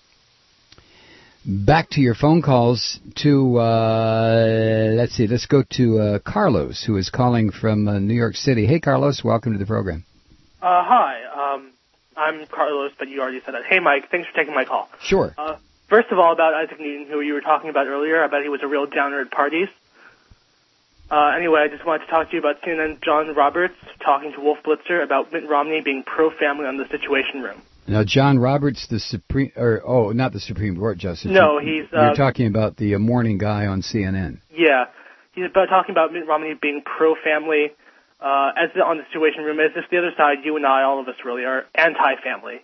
Back to your phone calls to, uh, let's see, let's go to uh, Carlos, who is calling from uh, New York City. Hey, Carlos, welcome to the program. Uh, hi, um, I'm Carlos, but you already said that. Hey, Mike, thanks for taking my call. Sure. Uh, first of all, about Isaac Newton, who you were talking about earlier, I bet he was a real downer at parties. Uh, anyway, I just wanted to talk to you about C N N John Roberts talking to Wolf Blitzer about Mitt Romney being pro-family on the Situation Room. Now, John Roberts, the Supreme, or oh, not the Supreme Court Justice. No, he's... Uh, You're talking about the uh, morning guy on C N N. Yeah. He's about talking about Mitt Romney being pro-family, uh, as the, on the Situation Room, as if the other side, you and I, all of us really, are anti-family.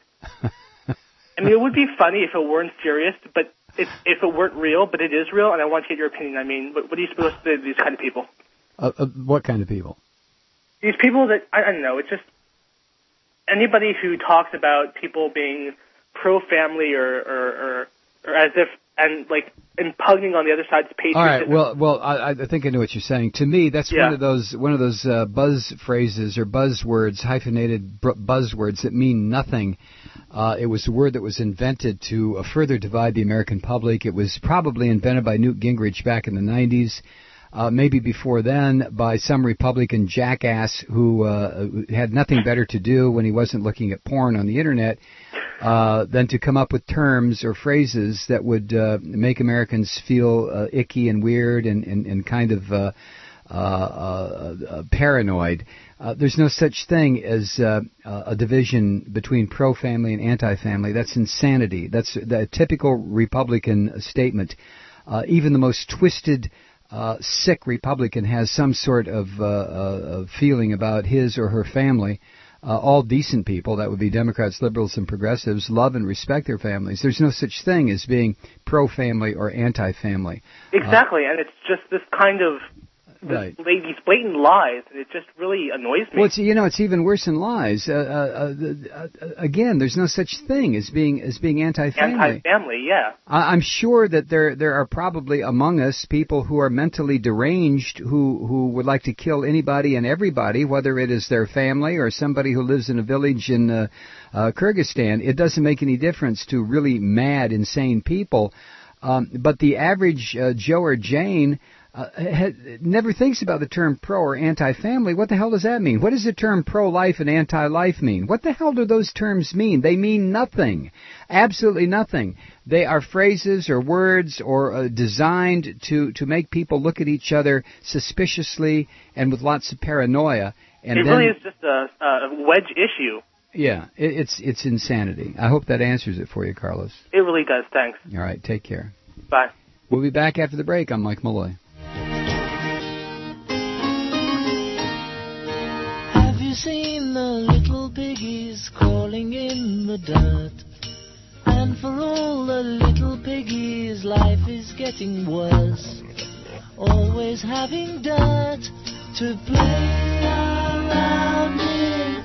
I mean, it would be funny if it weren't serious, but if, if it weren't real, but it is real, and I want to get your opinion. I mean, what, what are you supposed to say to these kind of people? Uh, uh, what kind of people? These people that, I, I don't know, it's just... Anybody who talks about people being pro-family or, or, or, or as if, and like impugning on the other side's patriotism. All right. Well, well, I, I think I know what you're saying. To me, that's yeah. one of those one of those uh, buzz phrases or buzzwords, hyphenated b- buzzwords that mean nothing. Uh, it was a word that was invented to uh, further divide the American public. It was probably invented by Newt Gingrich back in the nineties. Uh, maybe before then, by some Republican jackass who uh, had nothing better to do when he wasn't looking at porn on the Internet uh, than to come up with terms or phrases that would uh, make Americans feel uh, icky and weird and, and, and kind of uh, uh, uh, uh, paranoid. Uh, there's no such thing as uh, a division between pro-family and anti-family. That's insanity. That's the typical Republican statement. Uh, even the most twisted Uh, sick Republican has some sort of uh, uh, feeling about his or her family. Uh, all decent people, that would be Democrats, liberals, and progressives, love and respect their families. There's no such thing as being pro-family or anti-family. Exactly, uh, and it's just this kind of right. these blatant lies, and it just really annoys me. Well, it's, you know, it's even worse than lies. Uh, uh, uh, again, there's no such thing as being as being anti-family. Anti-family, yeah. I, I'm sure that there there are probably among us people who are mentally deranged who who would like to kill anybody and everybody, whether it is their family or somebody who lives in a village in uh, uh, Kyrgyzstan. It doesn't make any difference to really mad, insane people. Um, but the average uh, Joe or Jane uh, ha- never thinks about the term pro or anti-family. What the hell does that mean? What does the term pro-life and anti-life mean? What the hell do those terms mean? They mean nothing. Absolutely nothing. They are phrases or words or uh, designed to, to make people look at each other suspiciously and with lots of paranoia. And it then, really is just a, a wedge issue. Yeah, it, it's it's insanity. I hope that answers it for you, Carlos. It really does. Thanks. All right, take care. Bye. We'll be back after the break. I'm Mike Malloy. Have you seen the little piggies crawling in the dirt? And for all the little piggies, life is getting worse. Always having dirt to play around in.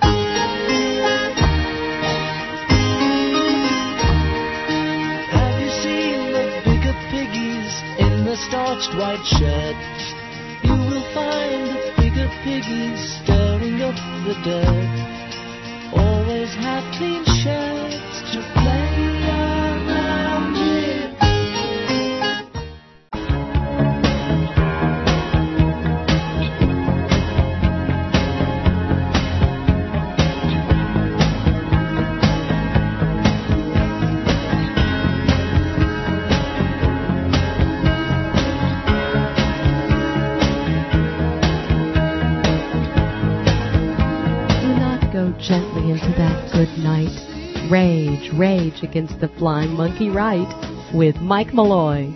Have you seen the bigger piggies in the starched white shirt? You will find the bigger piggies stirring up the dirt. Always have clean shirts to play around in. Gently into that good night. Rage, rage against the flying monkey right with Mike Malloy.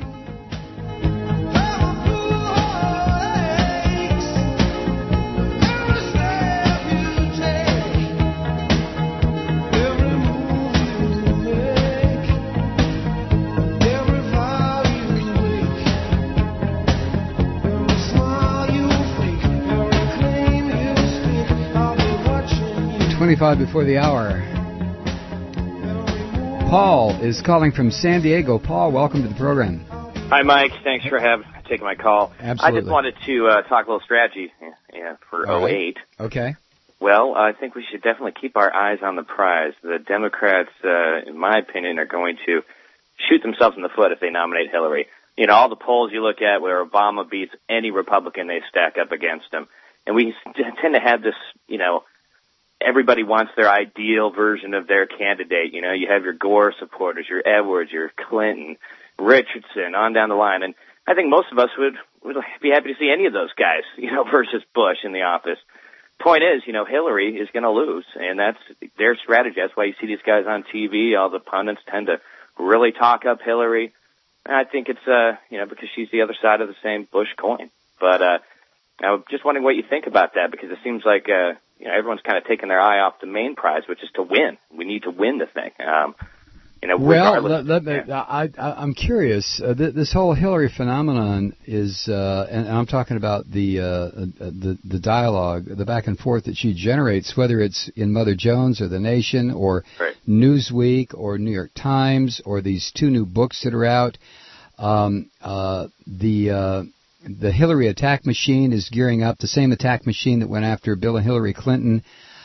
twenty-five before the hour. Paul is calling from San Diego. Paul, welcome to the program. Hi, Mike. Thanks for having taking my call. Absolutely. I just wanted to uh, talk a little strategy yeah, for All oh right. eight. Okay. Well, I think we should definitely keep our eyes on the prize. The Democrats, uh, in my opinion, are going to shoot themselves in the foot if they nominate Hillary. You know, all the polls you look at where Obama beats any Republican they stack up against him. And we tend to have this, you know, everybody wants their ideal version of their candidate. You know, you have your Gore supporters, your Edwards, your Clinton, Richardson, on down the line. And I think most of us would, would be happy to see any of those guys, you know, versus Bush in the office. Point is, you know, Hillary is going to lose, and that's their strategy. That's why you see these guys on T V. All the pundits tend to really talk up Hillary. And I think it's, uh, you know, because she's the other side of the same Bush coin. But uh, I'm just wondering what you think about that, because it seems like, uh, you know, everyone's kind of taking their eye off the main prize, which is to win. We need to win the thing. Um, you know, well, let, let me, yeah. I, I, I'm curious. Uh, th- this whole Hillary phenomenon is, uh, and, and I'm talking about the, uh, the the dialogue, the back and forth that she generates, whether it's in Mother Jones or The Nation or right. Newsweek or New York Times or these two new books that are out. Um, uh, the uh, The Hillary attack machine is gearing up, the same attack machine that went after Bill and Hillary Clinton.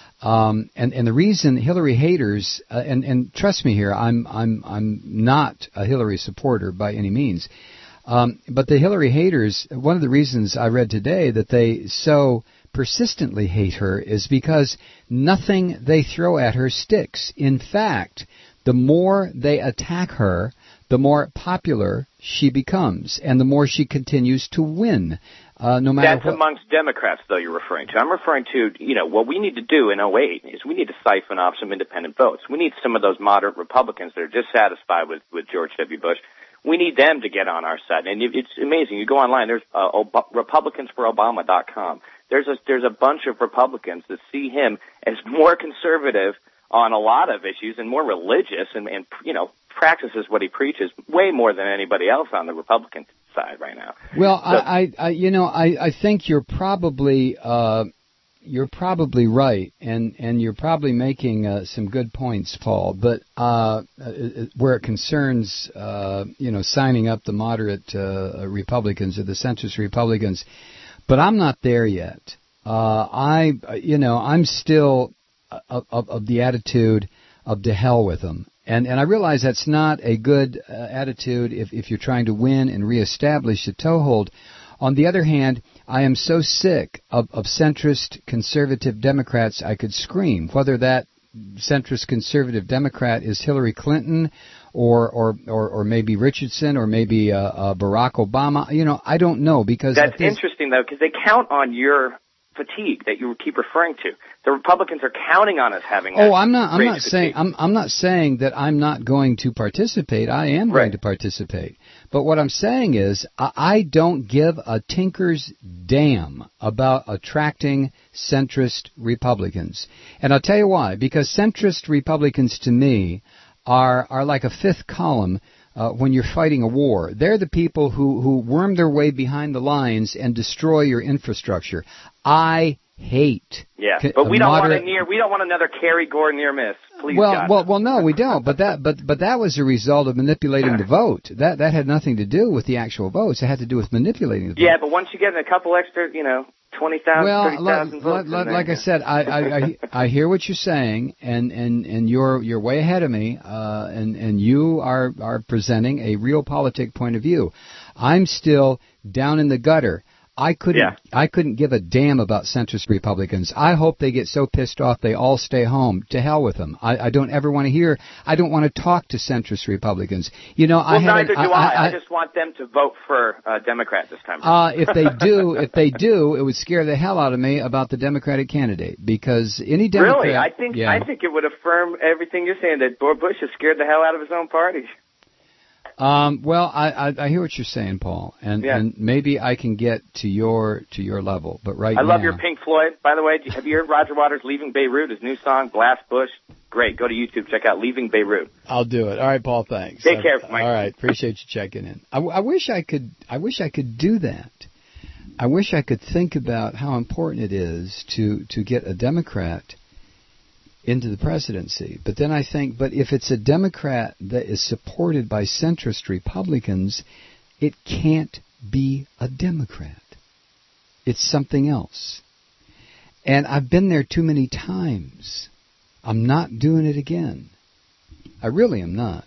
Um, and, and the reason Hillary haters, uh, and, and trust me here, I'm, I'm, I'm not a Hillary supporter by any means. Um, but the Hillary haters, one of the reasons I read today that they so persistently hate her is because nothing they throw at her sticks. In fact, the more they attack her, the more popular she becomes, and the more she continues to win. Uh, no matter That's what. amongst Democrats, though, you're referring to. I'm referring to, you know, what we need to do in oh eight is we need to siphon off some independent votes. We need some of those moderate Republicans that are dissatisfied with, with George W. Bush. We need them to get on our side. And it's amazing. You go online, there's uh, Ob- Republicans for Obama dot com. There's a, there's a bunch of Republicans that see him as more conservative on a lot of issues and more religious and, and you know, practices what he preaches way more than anybody else on the Republican side right now. Well, so, I, I, I, you know, I, I think you're probably, uh, you're probably right, and, and you're probably making uh, some good points, Paul. But uh, where it concerns, uh, you know, signing up the moderate uh, Republicans or the centrist Republicans, but I'm not there yet. Uh, I, you know, I'm still of, of, of the attitude of to hell with them. And and I realize that's not a good uh, attitude if, if you're trying to win and reestablish the toehold On the other hand, I am so sick of, of centrist conservative Democrats I could scream, whether that centrist conservative Democrat is Hillary Clinton or or, or, or maybe Richardson or maybe uh, uh, Barack Obama. You know, I don't know because... That's interesting, though, because they count on your fatigue that you keep referring to. The Republicans are counting on us having Oh, I'm not I'm rage not fatigue. saying I'm I'm not saying that I'm not going to participate. I am Right. going to participate. But what I'm saying is I, I don't give a tinker's damn about attracting centrist Republicans. And I'll tell you why. Because centrist Republicans to me are are like a fifth column uh, when you're fighting a war. They're the people who, who worm their way behind the lines and destroy your infrastructure. I hate. Yeah, co- but we don't moderate, want a near. We don't want another Kerry Gore near miss. Please, well, God. well, well, no, we don't. But that, but but that was a result of manipulating the vote. That that had nothing to do with the actual votes. It had to do with manipulating the vote. Yeah, but once you get a couple extra, you know, twenty thousand, Well, thirty like, thousand votes. like, in like there. I said, I, I, I, I hear what you're saying, and, and, and you're you're way ahead of me, uh, and and you are are presenting a realpolitik point of view. I'm still down in the gutter. I couldn't Yeah. I couldn't give a damn about centrist Republicans. I hope they get so pissed off they all stay home. To hell with them. I, I don't ever want to hear. I don't want to talk to centrist Republicans. You know, I Well, had neither an, do I. I, I just want them to vote for uh, Democrat this time. Uh, if they do, if they do, it would scare the hell out of me about the Democratic candidate because any Democrat. Really, I think yeah. I think it would affirm everything you're saying that Bush has scared the hell out of his own party. Um, well, I, I, I hear what you're saying, Paul, and, Yeah. and maybe I can get to your to your level, but right I now, love your Pink Floyd. By the way, have you heard Roger Waters' "Leaving Beirut"? His new song, "Blast Bush." Great. Go to YouTube, check out "Leaving Beirut." I'll do it. All right, Paul. Thanks. Take I- care, Mike. All right, appreciate you checking in. I, I wish I could. I wish I could do that. I wish I could think about how important it is to to get a Democrat into the presidency. But then I think, but if it's a Democrat that is supported by centrist Republicans, it can't be a Democrat. It's something else. And I've been there too many times. I'm not doing it again. I really am not.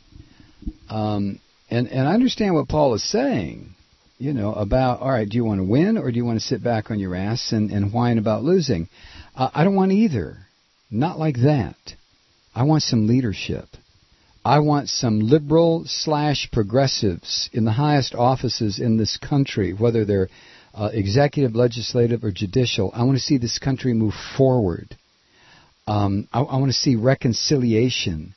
Um, and, and I understand what Paul is saying, you know, about, all right, do you want to win or do you want to sit back on your ass and, and whine about losing? Uh, I don't want either. Not like that. I want some leadership. I want some liberal slash progressives in the highest offices in this country, whether they're uh, executive, legislative, or judicial. I want to see this country move forward. Um, I, I want to see reconciliation.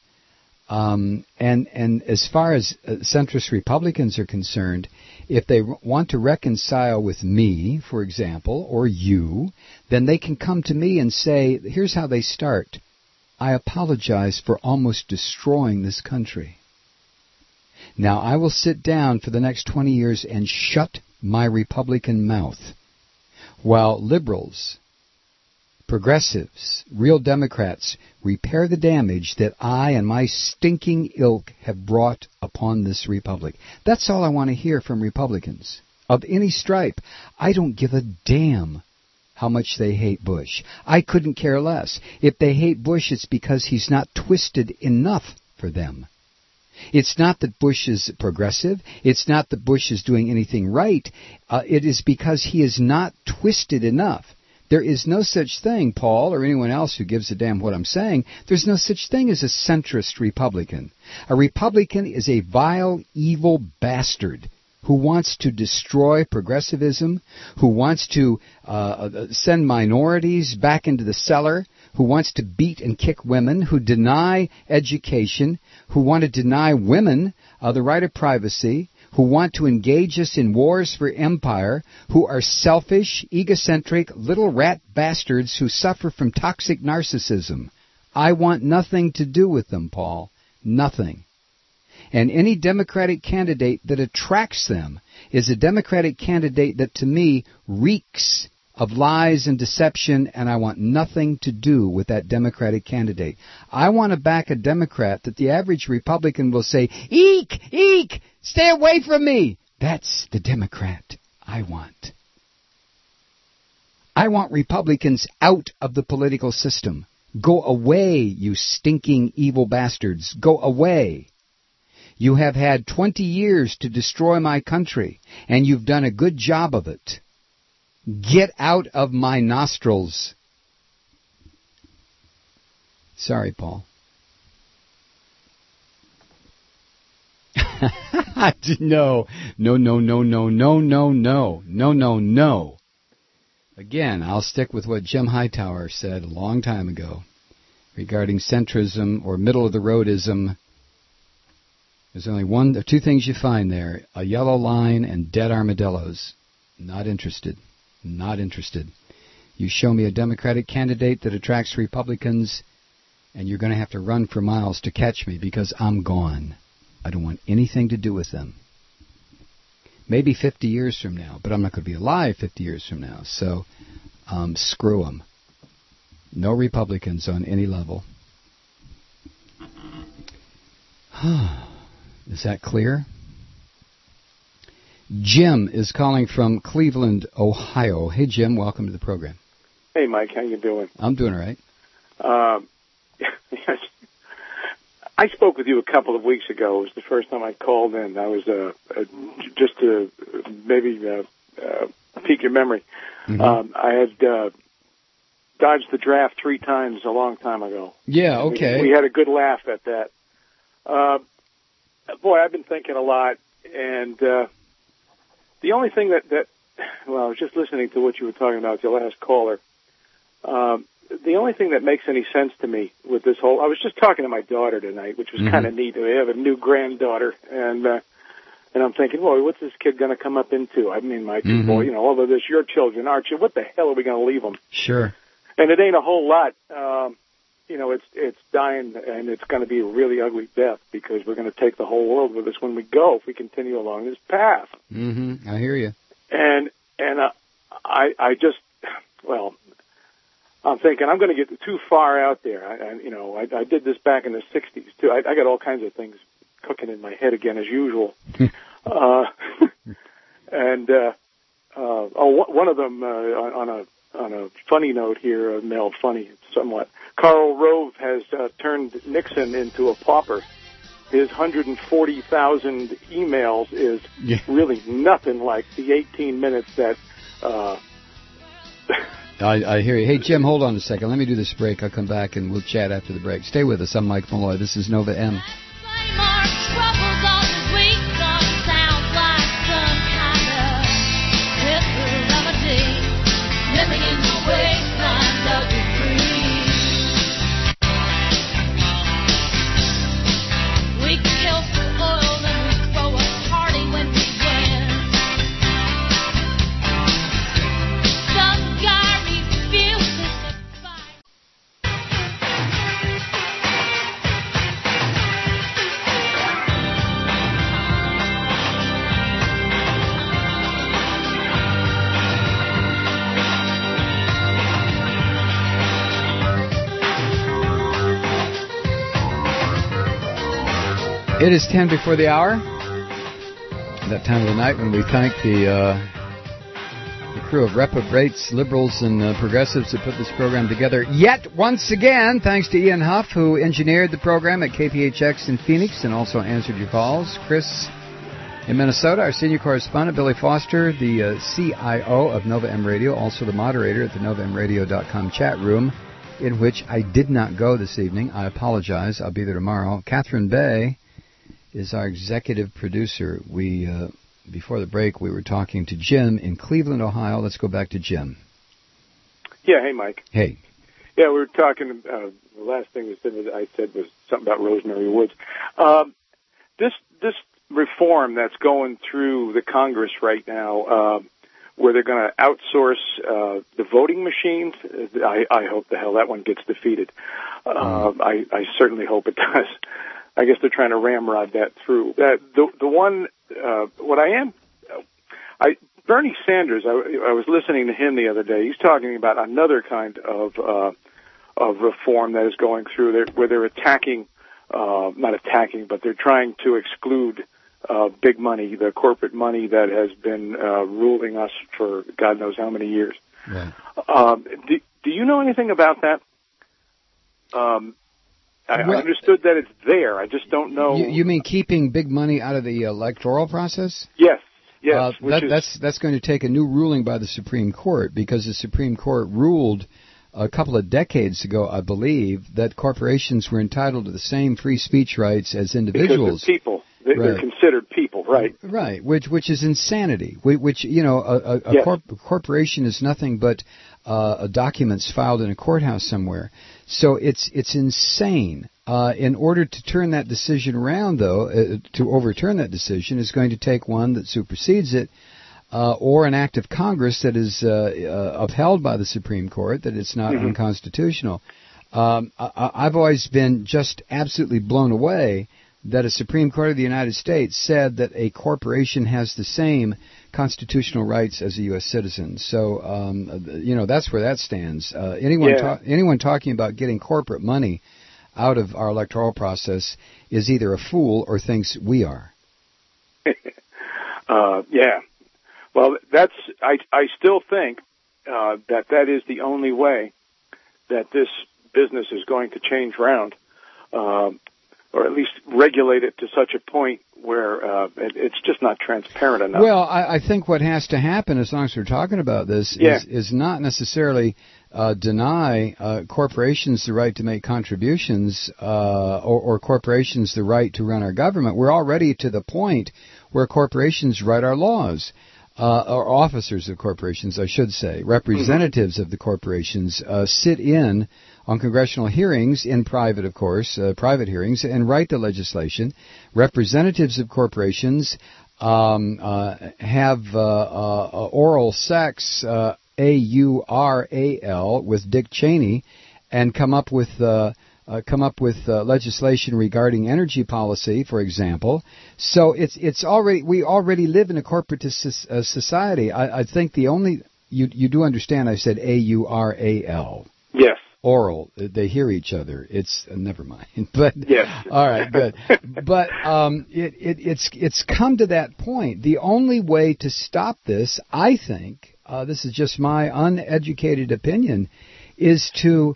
Um, and, and as far as uh, centrist Republicans are concerned, if they r- want to reconcile with me, for example, or you, then they can come to me and say, here's how they start. I apologize for almost destroying this country. Now, I will sit down for the next twenty years and shut my Republican mouth, while liberals, progressives, real Democrats repair the damage that I and my stinking ilk have brought upon this republic. That's all I want to hear from Republicans of any stripe. I don't give a damn how much they hate Bush. I couldn't care less. If they hate Bush, it's because he's not twisted enough for them. It's not that Bush is progressive. It's not that Bush is doing anything right. Uh, it is because he is not twisted enough. There is no such thing, Paul, or anyone else who gives a damn what I'm saying, there's no such thing as a centrist Republican. A Republican is a vile, evil bastard who wants to destroy progressivism, who wants to uh, send minorities back into the cellar, who wants to beat and kick women, who deny education, who want to deny women uh, the right of privacy, who want to engage us in wars for empire, who are selfish, egocentric, little rat bastards who suffer from toxic narcissism. I want nothing to do with them, Paul. Nothing. And any Democratic candidate that attracts them is a Democratic candidate that, to me, reeks of lies and deception, and I want nothing to do with that Democratic candidate. I want to back a Democrat that the average Republican will say, eek, eek, stay away from me. That's the Democrat I want. I want Republicans out of the political system. Go away, you stinking evil bastards. Go away. You have had twenty years to destroy my country, and you've done a good job of it. Get out of my nostrils. Sorry, Paul. no, no, no, no, no, no, no, no, no, no, no. Again, I'll stick with what Jim Hightower said a long time ago regarding centrism or middle-of-the-roadism. There's only one or two things you find there, a yellow line and dead armadillos. Not interested. Not interested. You show me a Democratic candidate that attracts Republicans, and you're going to have to run for miles to catch me because I'm gone. I don't want anything to do with them. Maybe fifty years from now, but I'm not going to be alive fifty years from now. So um, screw them. No Republicans on any level. Is that clear? Jim is calling from Cleveland, Ohio. Hey, Jim, welcome to the program. Hey, Mike, how you doing? I'm doing all right. Um, yes. I spoke with you a couple of weeks ago. It was the first time I called in. I was uh, uh, just to maybe uh, uh, pique your memory. Mm-hmm. Um, I had uh, dodged the draft three times a long time ago. Yeah, okay. We, we had a good laugh at that. Uh, boy, I've been thinking a lot, and uh, the only thing that, that, well, I was just listening to what you were talking about with your last caller. Um, the only thing that makes any sense to me with this whole, I was just talking to my daughter tonight, which was mm-hmm. kind of neat. We have a new granddaughter, and uh, and I'm thinking, well, what's this kid going to come up into? I mean, my mm-hmm. boy, you know, all of this, your children, aren't you? What the hell are we going to leave them? Sure. And it ain't a whole lot. Um, you know, it's it's dying, and it's going to be a really ugly death because we're going to take the whole world with us when we go if we continue along this path. Mm-hmm. I hear you. And and uh, I I just, well, I'm thinking I'm going to get too far out there. I, I you know, I, I did this back in the sixties too. I, I got all kinds of things cooking in my head again as usual. uh, and uh, uh, oh, one of them uh, on a on a funny note here, uh, Mel, funny somewhat. Karl Rove has uh, turned Nixon into a pauper. His one hundred forty thousand emails is yeah. really nothing like the eighteen minutes that. Uh, I, I hear you. Hey, Jim, hold on a second. Let me do this break. I'll come back and we'll chat after the break. Stay with us. I'm Mike Malloy. This is Nova M. It is ten before the hour, that time of the night when we thank the uh, the crew of reprobates, liberals, and uh, progressives that put this program together. Yet, once again, thanks to Ian Huff, who engineered the program at K P H X in Phoenix and also answered your calls. Chris in Minnesota, our senior correspondent, Billy Foster, the uh, C I O of Nova M Radio, also the moderator at the nova m radio dot com chat room, in which I did not go this evening. I apologize. I'll be there tomorrow. Catherine Bay is our executive producer. We, uh, before the break, we were talking to Jim in Cleveland, Ohio. Let's go back to Jim. Yeah, hey, Mike. Hey. Yeah, we were talking, uh, the last thing we said was, I said was something about Rosemary Woods. Um, this this reform that's going through the Congress right now, uh, where they're going to outsource uh, the voting machines, I, I hope the hell that one gets defeated. Uh, I, I certainly hope it does. I guess they're trying to ramrod that through. Uh, the the one, uh, what I am, I Bernie Sanders. I, I was listening to him the other day. He's talking about another kind of uh, of reform that is going through there, where they're attacking, uh, not attacking, but they're trying to exclude uh, big money, the corporate money that has been uh, ruling us for God knows how many years. Right. Um, do, do you know anything about that? Um, I well, understood that it's there. I just don't know. You, you mean keeping big money out of the electoral process? Yes. Yes. Uh, which that, is, that's that's going to take a new ruling by the Supreme Court, because the Supreme Court ruled a couple of decades ago, I believe, that corporations were entitled to the same free speech rights as individuals. Because they're people. They, right. They're considered people, right? Right, which which is insanity. Which, you know, a, a, a, yes. corp- a corporation is nothing but uh, documents filed in a courthouse somewhere. So it's it's insane. Uh, in order to turn that decision around, though, uh, to overturn that decision is going to take one that supersedes it, uh, or an act of Congress that is uh, uh, upheld by the Supreme Court, that it's not mm-hmm. unconstitutional. Um, I, I've always been just absolutely blown away that a Supreme Court of the United States said that a corporation has the same constitutional rights as a U S citizen. So, um, you know, that's where that stands. Uh, anyone, yeah. ta- anyone talking about getting corporate money out of our electoral process is either a fool or thinks we are. uh, yeah. Well, that's. I I still think uh, that that is the only way that this business is going to change round, uh, or at least regulate it to such a point where uh, it, it's just not transparent enough. Well, I, I think what has to happen, as long as we're talking about this, yeah. is, is not necessarily uh, deny uh, corporations the right to make contributions uh, or, or corporations the right to run our government. We're already to the point where corporations write our laws. Uh, or officers of corporations, I should say, representatives mm-hmm. of the corporations uh, sit in on congressional hearings, in private, of course, uh, private hearings, and write the legislation. Representatives of corporations um, uh, have uh, uh, oral sex, uh, A U R A L, with Dick Cheney, and come up with uh, Uh, come up with uh, legislation regarding energy policy, for example. So it's it's already we already live in a corporatist uh, society. I, I think the only you you do understand I said A U R A L. Yes. Oral. They hear each other. It's uh, never mind. But yes. All right. Good. But um, it, it it's it's come to that point. The only way to stop this, I think, uh, this is just my uneducated opinion, is to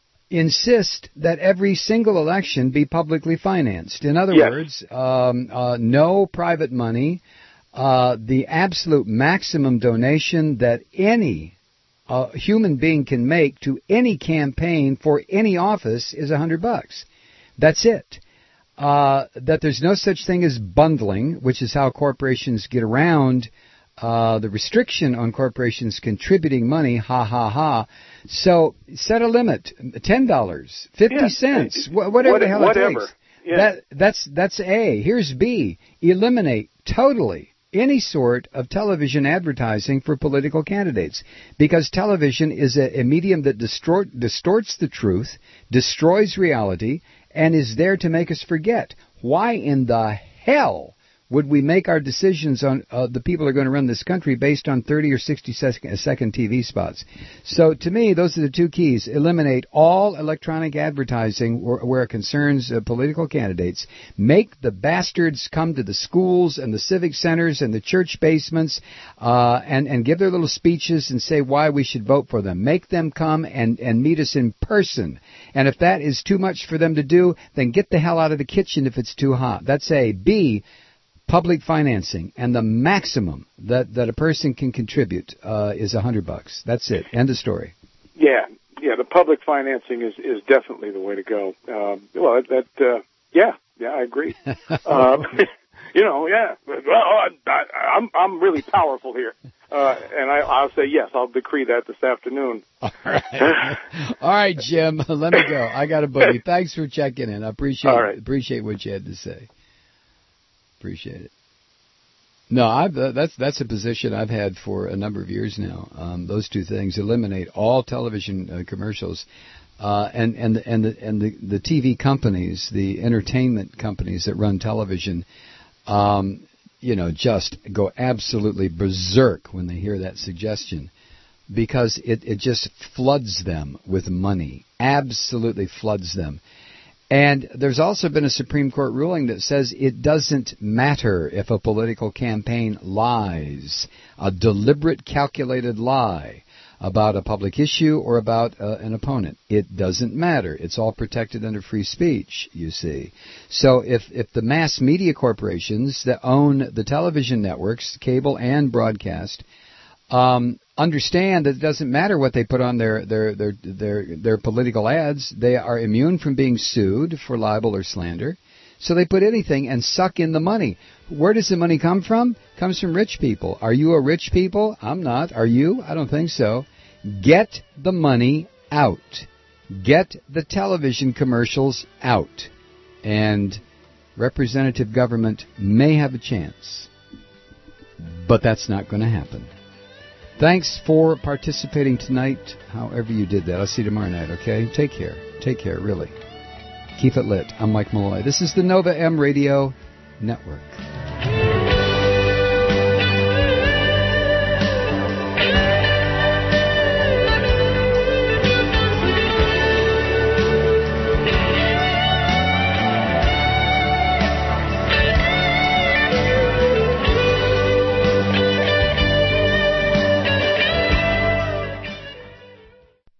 insist that every single election be publicly financed. In other yes. words, um, uh, no private money. Uh, the absolute maximum donation that any uh, human being can make to any campaign for any office is a hundred bucks. That's it. Uh, that there's no such thing as bundling, which is how corporations get around Uh, the restriction on corporations contributing money, ha, ha, ha. So set a limit, ten dollars, fifty yeah. cents, wh- whatever what, the hell whatever. it takes. Yeah. That, that's, that's A. Here's B. Eliminate totally any sort of television advertising for political candidates, because television is a, a medium that distort, distorts the truth, destroys reality, and is there to make us forget. Why in the hell would we make our decisions on uh, the people who are going to run this country based on thirty or sixty second T V spots? So to me, those are the two keys. Eliminate all electronic advertising where, where it concerns uh, political candidates. Make the bastards come to the schools and the civic centers and the church basements uh, and, and give their little speeches and say why we should vote for them. Make them come and, and meet us in person. And if that is too much for them to do, then get the hell out of the kitchen if it's too hot. That's A. B. Public financing, and the maximum that, that a person can contribute uh, is a hundred bucks. That's it. End of story. Yeah, yeah. The public financing is, is definitely the way to go. Um, well, that uh, yeah, yeah, I agree. uh, you know, yeah. Well, I, I'm I'm really powerful here, uh, and I, I'll say yes. I'll decree that this afternoon. All right, all right, Jim. Let me go. I got a boogie. Thanks for checking in. I appreciate all right. appreciate what you had to say. Appreciate it. No, I've, uh, that's that's a position I've had for a number of years now. Um, those two things: eliminate all television uh, commercials, uh, and and and the and the, the T V companies, the entertainment companies that run television, um, you know, just go absolutely berserk when they hear that suggestion, because it it just floods them with money, absolutely floods them. And there's also been a Supreme Court ruling that says it doesn't matter if a political campaign lies, a deliberate, calculated lie, about a public issue or about uh, an opponent. It doesn't matter. It's all protected under free speech, you see. So if, if the mass media corporations that own the television networks, cable and broadcast, um, understand that it doesn't matter what they put on their, their, their, their, their political ads, they are immune from being sued for libel or slander. So they put anything and suck in the money. Where does the money come from? It comes from rich people. Are you a rich people? I'm not. Are you? I don't think so. Get the money out. Get the television commercials out. And representative government may have a chance. But that's not going to happen. Thanks for participating tonight, however you did that. I'll see you tomorrow night, okay? Take care. Take care, really. Keep it lit. I'm Mike Malloy. This is the Nova M Radio Network.